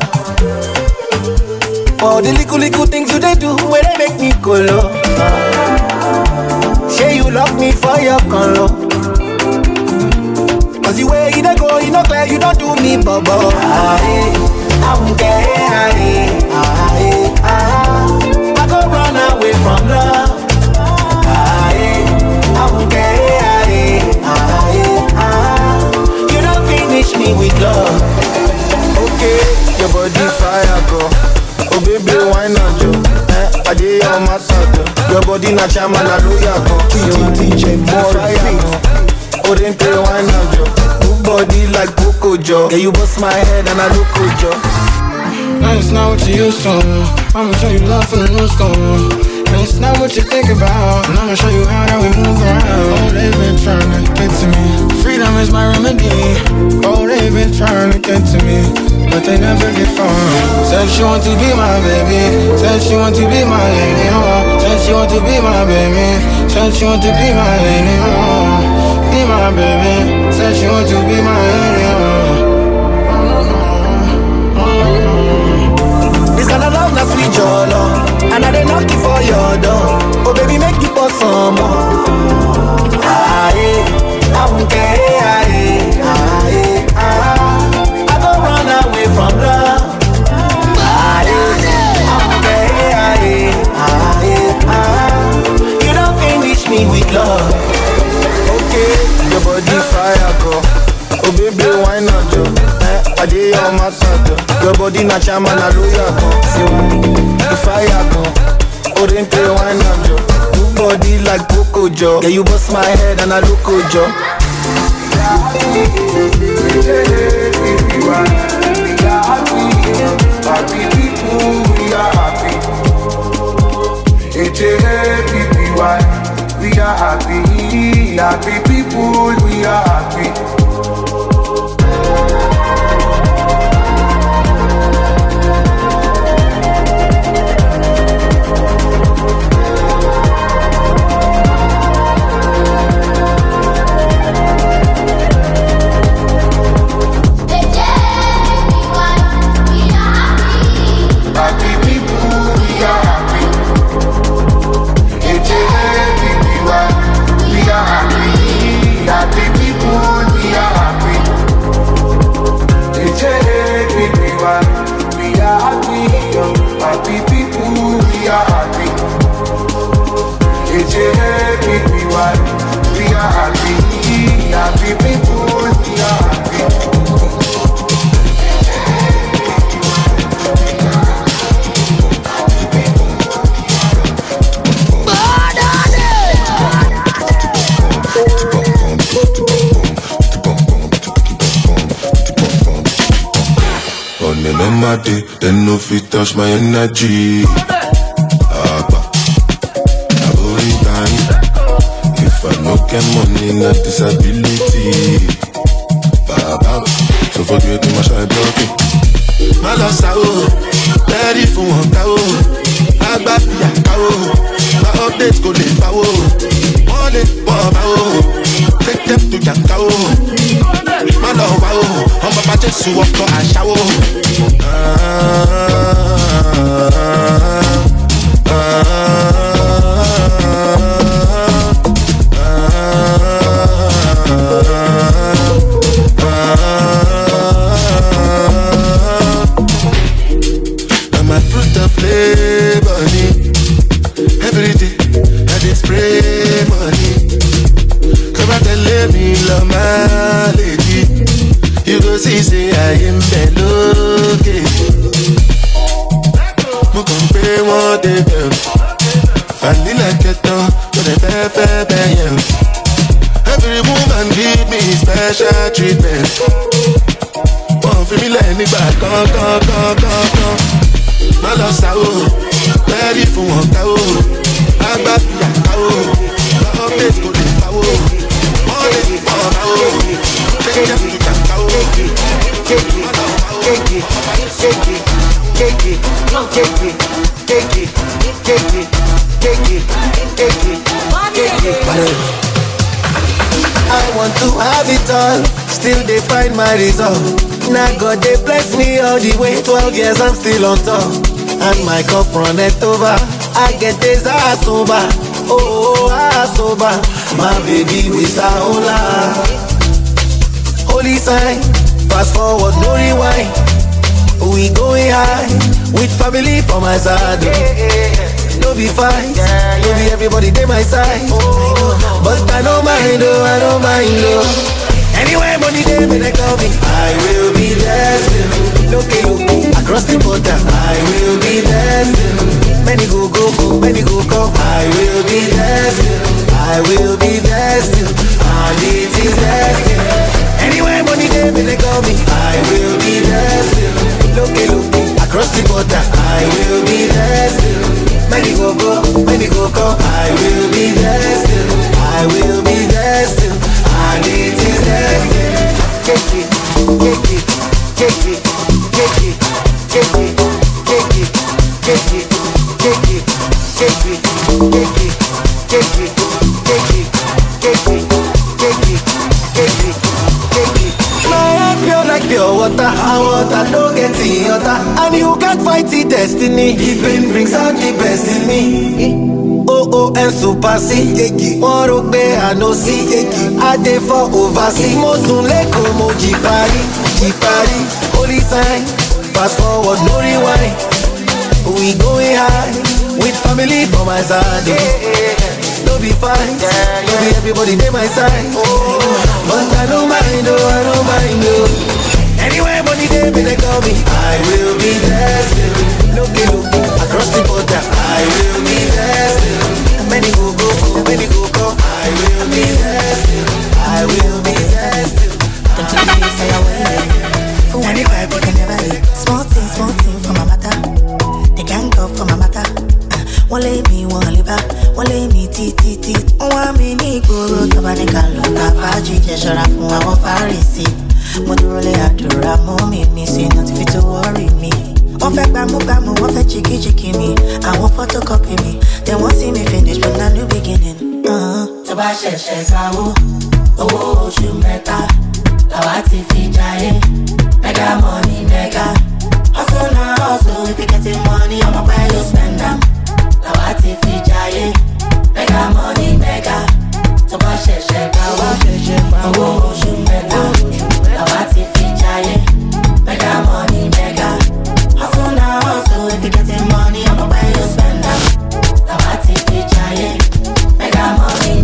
for the little little things you they do where they make me go low. Uh, say you love me for your color. Cause the way you don't go, you not clear, you don't do me bubble. Ah, hey, I won't care. Ah, hey, ah, I go run away from love. Ah, hey, I won't care. Ah, hey, ah, you don't finish me with love. Okay, your body fire go. Oh baby, why not you? Eh, I did your matter. Your body na chama na loya go. D J more fire go. Oh then play why not you? Good body like Coco Joe. Yeah, you bust my head and I look good Joe. No, it's not what you used to. I'ma show you love from the new school. And it's not what you think about. And I'ma show you how that we move around. Oh, they've been trying to get to me. Freedom is my remedy. Oh, they've been trying to get to me, but they never get far. Said she want to be my baby. Said she want to be my lady. Oh. Said she want to be my baby. Said she want to be my lady. Oh. Be my baby. Said she want to be my lady. Oh. This kind of love, that's sweet your love. And I they knock you for your door. Oh baby, make you pour some more. Ah, yeah, I won't care. Ah, yeah, ah, yeah, ah. I go run away from love. Ah, yeah, I won't care. Ah, yeah, ah, yeah, ah. You don't finish me with love. Okay, your body fire go. Oh baby, why not you? Eh, I did your matter. Your body na chama na loya go. See the fire go. Oh then play why not you? Good body like Coco Joe. Yeah, you bust my head and I look good Joe. Happy people, we are happy. H A P P Y, we are happy. Happy people, we are happy. Yeah. make me wild. We are happy, happy people, we are happy. On a normal day, then no fit touch my energy. If I no get money, not disability. Baba, so forget me, my shy blocking. My loss out, ready for one cow. I back ya cow. My updates go live power. One day, one power. Take them to your cow. My love wow, I'm about to sue up to a shower. Ah, ah, ah. Every day, I just spray money. Come out and let me love my lady. You go see, say I am melody. Mo kàn pé wọ́n débẹ̀. Vanilla kẹtàn, but I fair fair bẹ̀yẹ̀. Every woman give me special treatment. Wọ́n fi mí lẹ̀ nígbà kan kan kan kan kan. Má lọ sáwó, ready fún wọn káwó. Àgbà fìyà káwó, lọ́wọ́ bẹ́ẹ̀ kò lè káwó. Wọ́n lè fi pọ̀ káwó, kéèké fìyà káwó. Kéèké, kéèké, kéèké, kéèké, kéèké, kéèké, kéèké, kéèké, kéèké, kéèké. I want to have it all, still they find my resolve. Now God they bless me all the way, twelve years I'm still on top. And my cup runneth over, I get this ass over. Oh, ass over, my baby with a hola. Holy sign, fast forward, no rewind. We going high, with family for my side. No be fight, no be everybody they my side. But I don't mind, oh, I don't mind, oh. Anywhere money they when they call me, I will be there still. Look, look, across the border, I will be there still. Many go, go, go, many go, come. I will be there still. I will be there still. And it is there still. Anywhere money they when they call me, I will be there still. Look, look, across the border, I will be there still. Many go, go, many go, come. I will be there still. I will be there still. And it is there still. Take it, take it, take it, take it, take it, take it, take it, take it, take it, take it, take it, take it, take it, take it, take it, take it, take it. My heart pure like pure water, and water don't get in water. And you can't fight the destiny. The pain brings out the best in me. Oh oh and super C, one rope I no see. I dey for overseas. Mo sun leko mo jipari, jipari. Holy sign, fast forward no rewind. We going high, with family for my side. No be fight, no be everybody dey my side. But I don't mind, oh I don't mind, oh. Anywhere money dey when they call me, I will be there still. Look, look, across the border, I will be there still. Many go go, many go go, I will be there still. I will be there still. Them children say I will. For one if I can never eat. Small thing, small thing for my matter. They can't go for my matter. One lay me, one liver, one lay me, tea, tea, tea. One me, ni guru, tabanica, look, Faji, Jeshara, from our Pharisi. Modurole, Adura, mommy, me, say nothing fit to worry me. Wọ́n fẹ́ gbámúgbámú, wọ́n fẹ́ chiki-chiki mi. Àwọn photocopy mi, they won't see me finish but na new beginning. Tó bá ṣẹ̀ṣẹ̀ sáwó, owó oṣù mẹ́ta, làwa ti fi jayé. Mega money, mega. Hustle na hustle, if you getting money, I'ma buy you spend am. Làwa ti fi jayé. Mega money, mega. Tó bá ṣẹ̀ṣẹ̀ sáwó, owó oṣù mẹ́ta, làwa ti fi jayé. Mega money, mega. Hustle now, hustle, if you getting money, I'ma buy you spend them. Now I take it, giant. Mega money,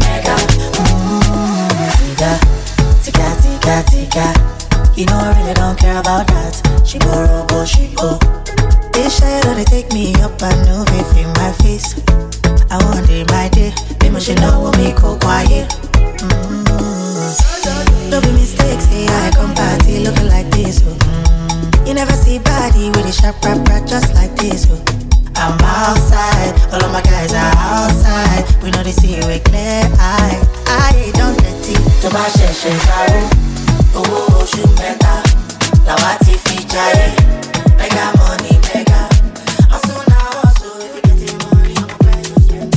care about that. She borrow, go, she go. This shadow they take me up and move it in my face. I want it my day. Maybe she know what me go quiet. Mm-hmm. Don't be mistakes, say I come party looking like this. Oh. Mm-hmm. You never see body with a sharp rap rap just like this. Oh. I'm outside, all of my guys are outside. We know they see with clear eye. I don't let it to my session. Oh, she better. Now what if he try? Mega money, mega. Also now, also if you get the money, I'm a price to spend.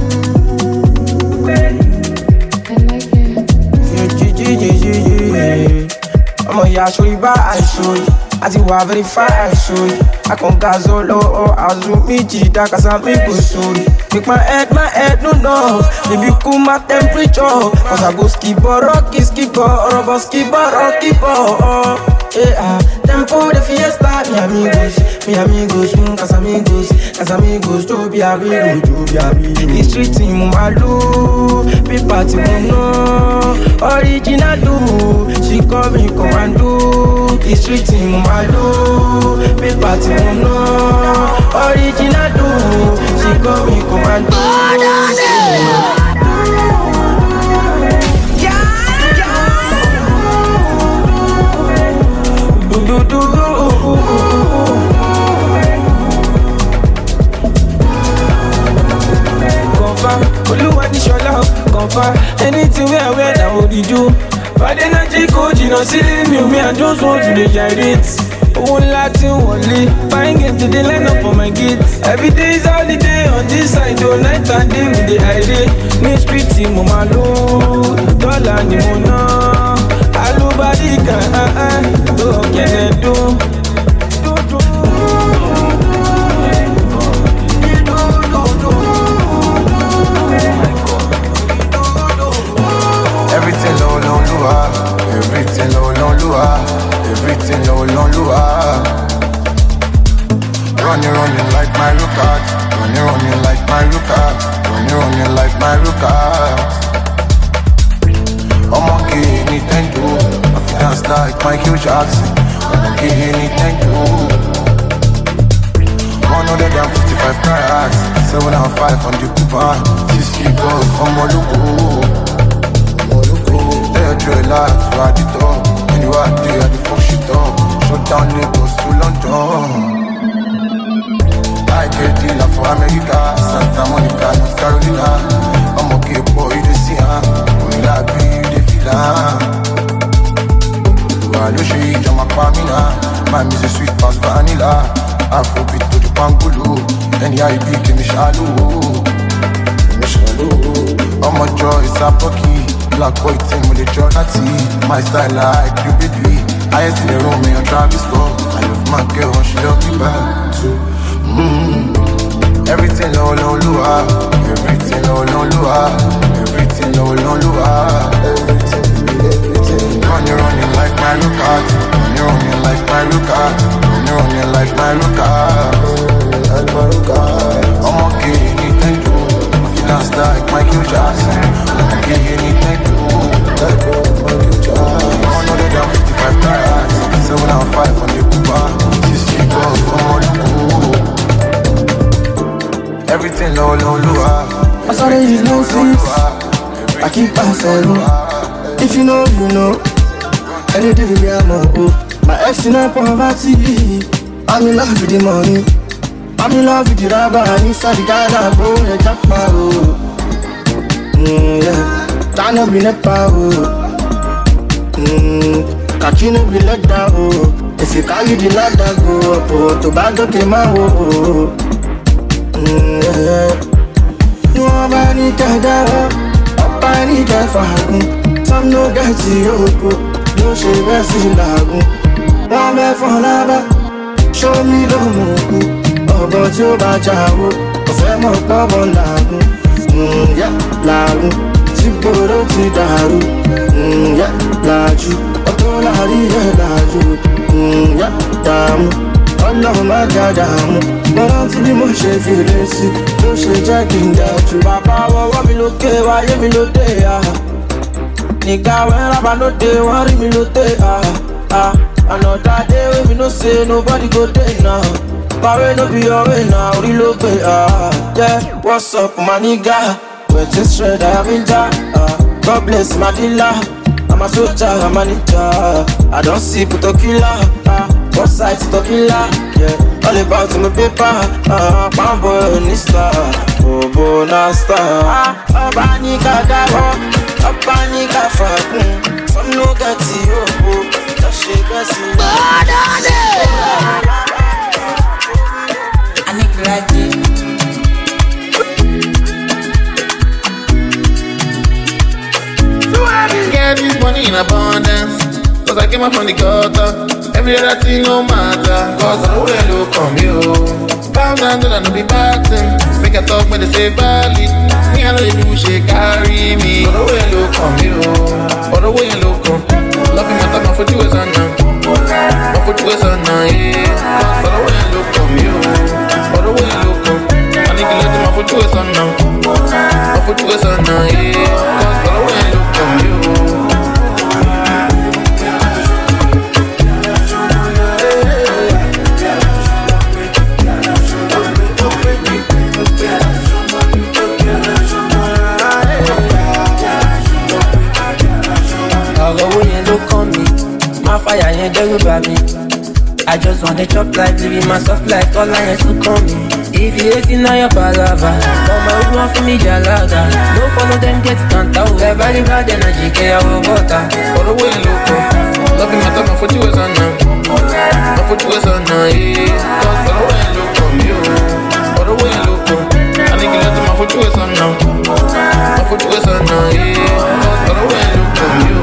I'm a yeah, show you by I show you. I think we're very far, I show you. I can gas all over, I zoom me, cheetah, cause I'm a good story. Make my head, my head, no, no. Maybe cool my temperature. Cause I go skip or rocky, skip or rubber, skip or rocky, oh. Yeah, tempo de fiesta, mi amigos, mi amigos, mm, cas amigos, cas amigos, to be a video, to be a video. The street team, malu, be party, no, original do, she call me commando. The street team, malu, be party, no, original do, she call me commando. Anything we are wear, that would you do. But energy coach, you know, see me, me, I just want to get it. One Latin, one lee, fine get to the line up on my gates. Every day is holiday on this side, oh, night and day with the idea. Me street team, mama low, dollar ni mona. Hello, body can, ah, ah, oh, can I do? Everything low, low, lua. Everything low, low, lua. Everything low, low, lua. Running, running like my Rukat. Running, running like my Rukat. Running, running like my Rukat. I'm okay, Nintendo. I dance like Michael Jackson. I'm okay, Nintendo. one hundred fifty-five carats. seven and five on the coupon. sixty goals, I'm all loco. Relax, we're at the top. Anywhere I do, I do fuck shit up. Shut down Lagos to London. I get dealer for America, Santa Monica, North Carolina. I'm okay, boy, you see her. When I be, you feel her. I know she eat on my pamina. My music sweet past vanilla. Afrobeat to the pangolo. Any I be, give me shallow. Give me shallow. I'm a joy, it's a pocky. Black boy team with the Jonathan. My style like you, baby. I used to the room and Travis Scott. I love my girl when she love me back too. Mm-hmm. Everything low, low, lua. Everything low, low, lua. Everything low, low, lua. Everything, everything. Running, running like my Rukat. Running, running like my Rukat. Running, running like my Rukat. Like my Rukat. I'm okay, Nintendo. Dance like Michael Jackson. I'm okay, anything to like Michael Jackson. one hundred fifty-five carats, seven and five on the coupon. sixty goals, come on. Everything low, low, low. I saw there is no six. I keep myself. If you know, you know. Anything we are more. My ex in a poverty. I'm in love with the money. I'm in love with the rubber. And inside the guy that go the jackpot. Mm, yeah. Turn up in the power. Mm, catching up with let down. If you carry the ladder go up, oh, to bag up in my oh. Mm, yeah. You want money to die, up I need that for happen. Some no get to you, no shame best in lagoon. One man for lava, show me the moon. Oh, but you back out, a famous bubble lagoon. Mm, yeah, lagoon. Siporo ti daru, mm, yeah, laju. Otolari yeah, laju, mm, yeah, damu. Ọlọ́run má ga dààmú. Mo rántí bí mo ṣe fèrè sí, ló ṣe jẹ́ kí n dájú. Bàbá wọ́wọ́ mi lókè, wáyé mi lóde. Nìga wẹ́n rábà lóde, wọ́n rí mi lóde. Another day when we no say nobody go there now. Power no be your way now, reload pay, ah. Yeah, what's up, my nigga? We're just straight, I have been down, ah. God bless my dealer. I'm a soldier, I'm a ninja. I don't see tequila, ah. What side tequila, yeah. All about my paper, ah. My boy, Nista, oh, bonasta. Ah, Abanika, Dabo, Abanika, Fakun. Some no get you, oh, that shit, that's it. I need like it. Get this money in abundance, cause I came up from the gutter. Every other thing no matter, cause I will look on you. Pound and I no be batting. Make a talk when they say valid. Me I know you do shit carry me. But the way you look on you, but the way you look on. Love me matter, my foot you is on now. My foot you is on now, yeah. Cause the way you look on you, but the way you look on. I need to let my foot you is on now. My foot you is on now, yeah. Cause the way you look on you. My fire ain't there by me. I just wanna chop life, living my soft life. All I ain't to come me. If you hating now your palava, come my room for me jalaga. No follow them get can't out. Everybody bad energy, care about water. For the way you look up, loving my time, my foot you is on now. My foot you is on now, yeah. Cause for the way you look up, you. For the way you look up, I think you let my foot you is on now. My foot you is on now, yeah. Cause for the way you look up, you.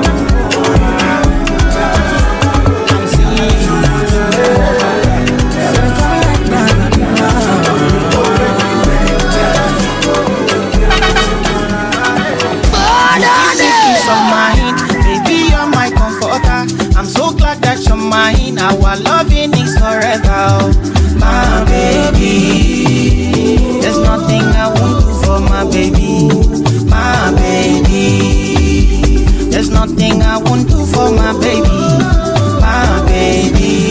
I'm so glad that you're mine. Our loving is forever, my baby. There's nothing I won't do for my baby, my baby. There's nothing I won't do for my baby, my baby.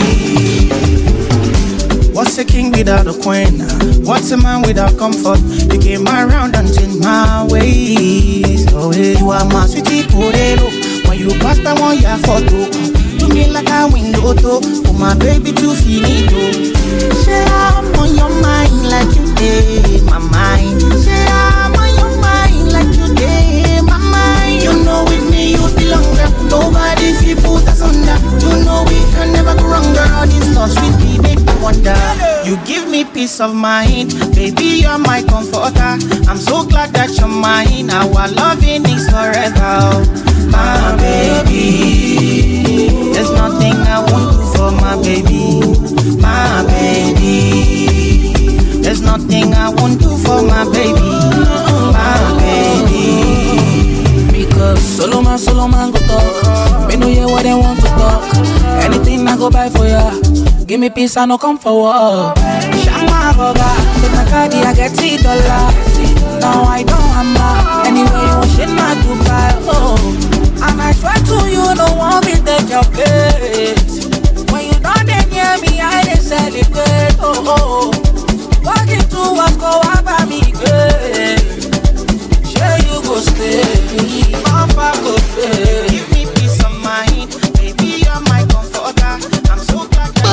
What's a king without a queen? What's a man without comfort? You came around and changed my ways. Oh, hey, you are my sweetie potato. When you pass that one, yeah, photo. Do me like a window to for my baby to feel it. Say I'm on your mind like you did my mind. Say I'm on your mind like you did my mind. You know with me you belong there. Nobody feel put us under. You know we can never go wrong. All these thoughts with me make me wonder. You give me peace of mind, baby. You're my comforter. I'm so glad that you're mine. Our loving is forever, my baby. There's nothing I won't do for my baby, my baby. There's nothing I won't do for my baby, my baby. Because solo man, solo man go talk. Me know hear what they want to talk. Anything I go buy for ya. Give me peace, I no come for war. Shama Boga, take my card, I get three dollar. Now I don't hammer. Anyway, you shit my Dubai, oh. And I swear to you, no one will take your place. When you don't near me, I dey celebrate, oh, oh. Walking to us, go up by me, girl. Sure you go stay, Papa go stay. Give me peace of mind, baby, you're my comforter. I'm so glad that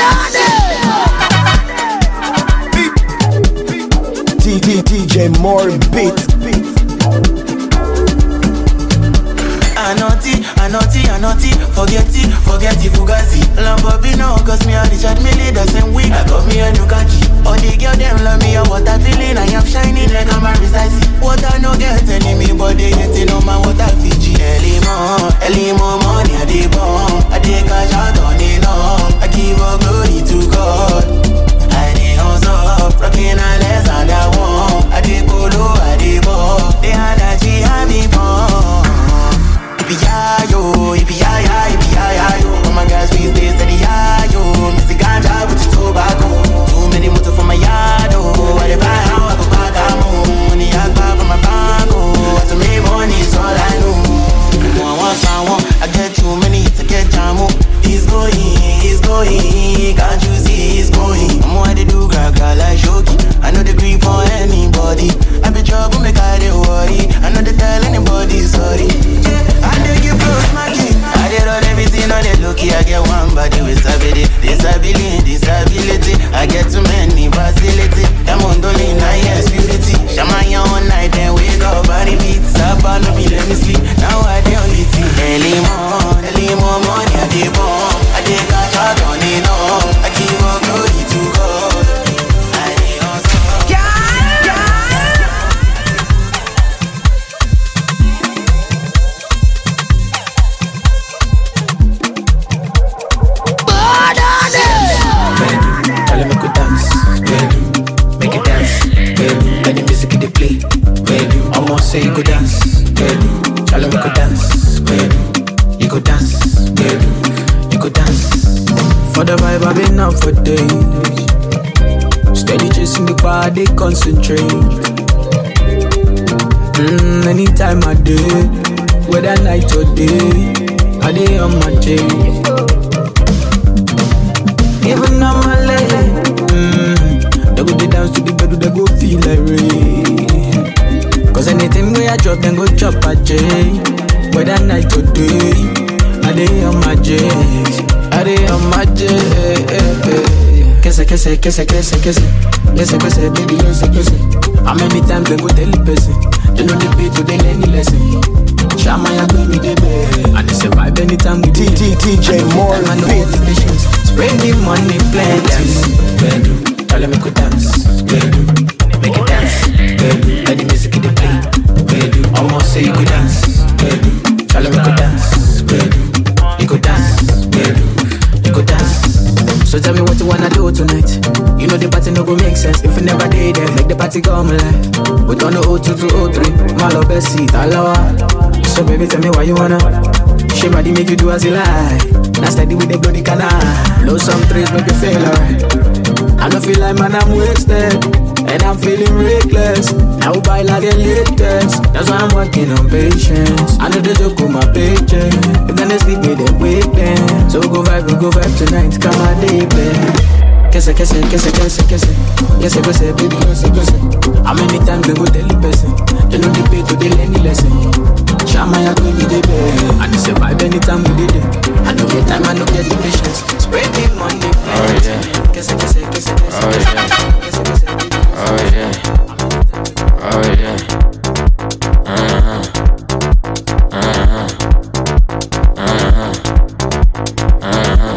D D J more beats. Anoti, Anoti, Anoti, forget it, forget it, Fugazi. Lamborghini, no, cause me a Richard Mille, the same week. I got me a new khaki. All the girls, them love me, or what I feeling. I am shining like I'm a precise. What I no get telling me, but they getting on my water Fiji. Elimo, Elimo, money, I dey bomb. I take a shot on it, no. I give all glory to God. I dey hustle, rocking a less than that one. I dey polo, I dey ball. They had a G, I be born. Ipi-ya-yo, ipi-ya-ya, ipi-ya-ya-yo. Oh my gosh, we stay steady, ya-yo. Missy ganja with the tobacco. Too many motor for my yard, oh. What if I how I go back, I'm home. Money I got from my bank, oh. To me, money is all I know. I want, I want, I get Tell me go dance, baby. You go dance, baby. You go dance. For the vibe I've been out for days. Steady chasing the body, concentrate. Mm, anytime I do, whether night or day, I day on my chase. Even on my leg, mm, they go dey dance to the bed, they go feel like rain. Cause anything where I drop, then go chop a J. Whether night or day, I day on my chase. I day on my chase. Kese, kese, kese, kese, kese. Kese, kese, baby, kese, kese. How many times they go tell the person? They know the beat, so they learn the lesson. Shama ya baby, they be. And they survive anytime we D D D J more beats. Spray me money, plenty. Bedroom, tell me go dance. Bedroom, make it dance. Bedroom, let the music in the play. Bedroom, almost say you go dance. Bedroom, tell me go dance. Bedroom, you go dance. Bedroom, you go dance. So tell me what you wanna do tonight. You know the party no go make sense if you never did it. Make the party come alive. We don't know oh two to oh three. My love best seat, alawa. So baby tell me why you wanna. She body make you do as you like. Now steady with the bloody canal. Blow some trees make you feel alright. I don't feel like man I'm wasted. And I'm feeling reckless. Now buy like a latest. That's why I'm working on patience. I know the joke with my paycheck. If then they sleep me, they wake them. So go vibe, we go vibe tonight. Come on, day play. Kese, kese, kese, kese, kese. Kese, kese, baby, kese, kese. How many times they go tell the person? They know the pay to they learn the lesson. Shama ya baby, they be. And they survive anytime we did it. I know get time, I know get the patience. Spread the money. Oh yeah. Kese, kese, kese, kese. Oh yeah. Kese, kese, kese. Oh yeah, oh yeah, uh-huh, uh-huh, uh-huh, uh-huh.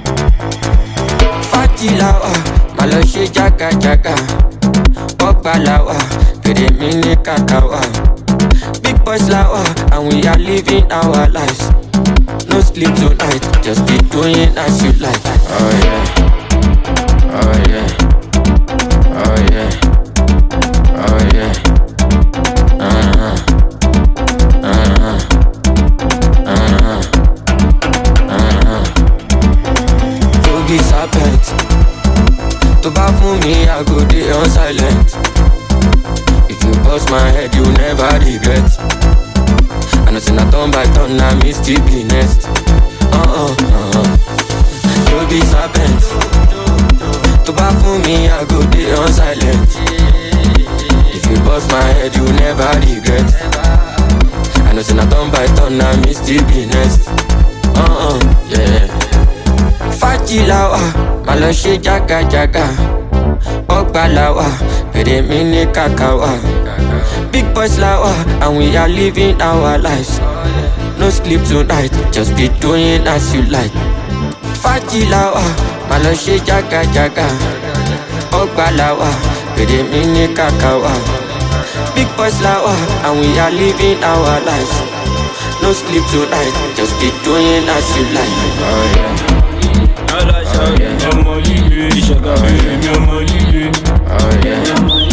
Fatilawa, malo she jaga jaga. Pogba lawa, kere mini kakawa. Big boys lawa, and we are living our lives. No sleep tonight, just be doing as you like. Oh yeah, oh yeah. Oh yeah, oh yeah, uh-huh, uh-huh, uh-huh, uh-huh. You be serpent, to buy for me I go dey on silent. If you bust my head you never regret. I know say na turn by turn na me still be next. Uh-uh, uh-uh. You be serpent. To buy for me, I go dey on silent. If you bust my head, you never regret. I know say na turn by turn, na me still be next. Uh-uh, yeah. Fatilawa, malo she jaga jaga. Pogba lawa, kere mini kakawa. Big boys lawa, and we are living our lives. No sleep tonight, just be doing as you like. Fatilawa, malo she jaga jaga. Pogba lawa, kere mini kakawa. Big boys lawa, and we are living our lives. No sleep tonight, just be doing as you like. Oh yeah. Oh yeah. Ọmọ líle, ìṣẹ̀dá bèrè mi ọmọ líle. Oh yeah.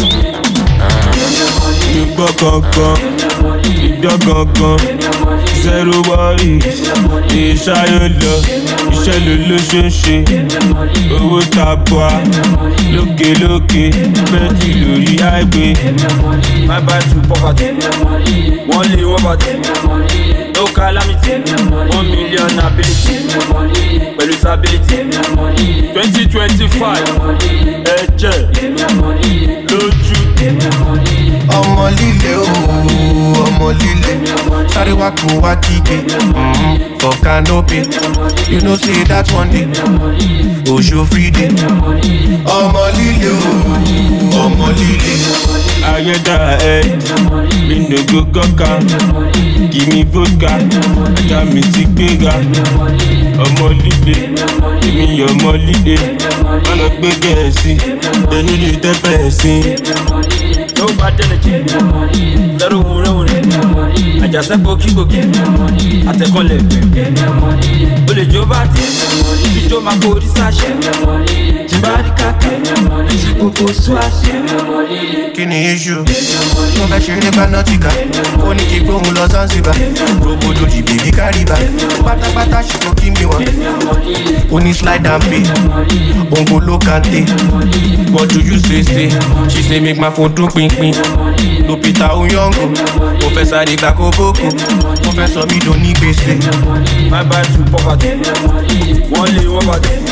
Mi gbọ́ kankan, ìgbọ́ kankan, zero worries, ìṣayọ̀ lọ, iṣẹ́ ló ló ṣe ń ṣe, owó tabua, lókè lókè, bẹ́ẹ̀dì lórí highway. My bad to poverty, one lay one body, no calamity, one million ability, pẹ̀lú stability. Twenty twenty five, ẹ̀jẹ̀ lójú. Ọmọ líle ooo, ọmọ líle, sáré wá kó wá kígbe, for canopy, you know say that one day, oṣù free day. Ọmọ líle ooo, ọmọ líle. Ayédà ẹ̀, mi no go gọ́ka, give me vodka, ẹja mi ti gbéga. Ọmọ líle, èmi ọmọ líle, má lọ gbé gẹ̀ẹ́sì, ẹni lè tẹ́ bẹ̀ẹ́ sí. No bad energy, zero wúre wúre, ẹja sẹ́pọ̀ kíkòkì àtẹ̀kọ́lẹ̀ ẹ̀gbẹ́ o lè jó bá tí ìjó máa kó orí sáṣẹ jìbárí kàkẹ́ ìṣìkòkò sún àṣẹ. kí ni iṣu tó fẹ́ ṣeré bánọ́tìkà ó ní kí gbóhùn lọ Zanzibar rògbòdò jìbì bí kárìbà pátápátá ṣùkò kí mi wọ́n ó ní slide and pay òǹkó ló kàńté what do you say say she say make my phone dún pínpín lo Peter Oyongo mo fẹ́ sáré gbà kó bókò mo fẹ́ sọ mí dò ní gbèsè. my bad to poverty wọ́n lé wọ́n bá dé.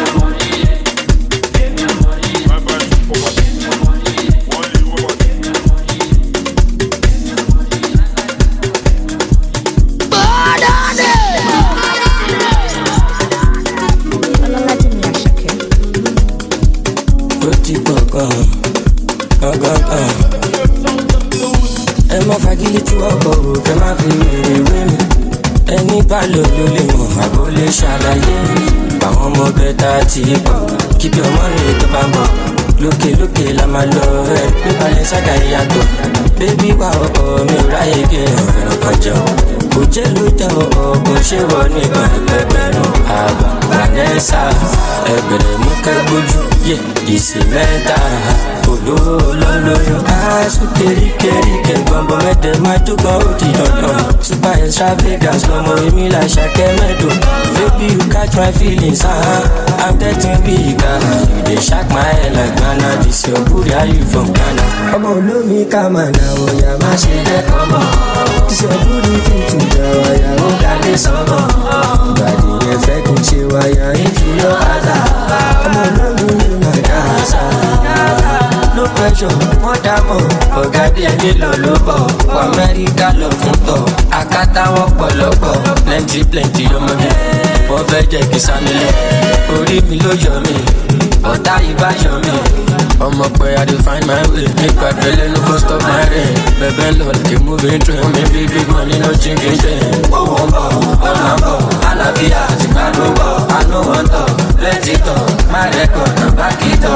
ẹ má fagilé tí wọ́n kọ̀ ọ́ kẹ́ má fi èrè wé mi ẹni bá lò ló lè mọ̀ àbó lè ṣàlàyé àwọn ọmọ bẹ́tà ti pọ̀ kíbi ọmọ rẹ̀ tó bá ń bọ̀ lókè lókè la máa lọ ẹ pípalẹ̀ sága ìyàtọ̀ bébí wà ọkọ̀ mi ò ráyè gé ọ̀rẹ́ ọkọjọ́ kò jẹ́ ló jẹ́ ọkọ̀ ṣé wọ́n nígbà ẹgbẹ̀rún àbá Vanessa ẹgbẹ̀rẹ̀ mú kẹ́gbójú yé ìsìn mẹ́ta olówó lọ́lọ́yọ̀ aṣọ kéríkéríkè gbọ̀ngbọ̀n mẹ́tẹ̀ máa jókòó ó di dandan super extravagance lọmọ èmi là ṣàkẹ́ mẹ́dọ̀ baby you catch my feelings ah I'm getting big ah you dey shock my head like Ghana this your booty how you from Ghana. ọmọ olómi kàmá náà ọ̀yà má ṣe jẹ́ kọ́mọ̀ this your booty fit to jà wáyà ó dálé sọ́mọ̀ ìbàdí yẹn fẹ́ kí n ṣe wáyà into your àdá ọmọ olómi yóò máa dá àṣà. No pressure, wọ́n dámọ̀ ọ̀gá díẹ̀ nílò ló bọ̀ wọ Amẹ́ríkà lọ fún tọ̀ àkátá wọn pọ̀lọ́pọ̀ plenty plenty ọmọdé wọ́n fẹ́ jẹ́ kí sanilẹ̀ orí mi ló yọ mí ọ̀tá ìbáyọ̀ mi ọmọ pé I dey find my way nípa ìpele no go stop my rain bẹ̀bẹ̀ lọ lè moving train mi bí big money no chinking train owó ń bọ̀ ọ̀nà ń bọ̀ àlàáfíà àti gbàgbọ́ àánú wọn tọ̀ plenty tọ̀ má rẹ́kọ̀ọ́ náà bá kí tọ̀.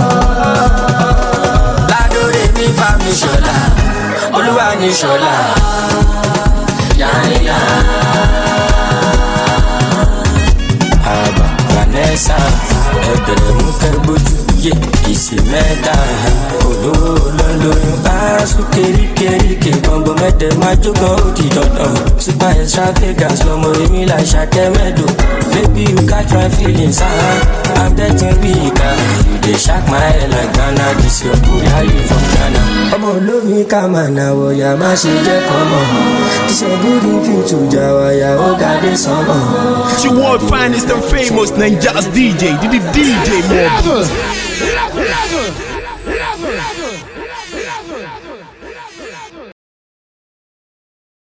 Mi fa mi ṣọlá, olúwa ni ṣọlá, yáyá. Àbá Vanessa, ẹgbẹ̀rẹ̀ mú kẹ́gbójú yé ìsì mẹ́ta. Olówó lọ́lọ́yún aṣọ kéríkéríkè gbọ̀ngbọ̀n mẹ́tẹ̀ máa jókòó ó di dandan. Super extravagance lọmọ èmi là ṣàkẹ́ mẹ́dọ̀. Baby you catch my feelings ah I'm getting weak ah you dey shock my head like Ghana this your booty how you from Ghana. ọmọ olómi kàmá náà ọ̀yà má ṣe jẹ́ kọ́mọ̀ this your booty fit to jà wáyà ó ga dé sánmọ̀. She world finest and famous Ninja's D J, the D J More Beats.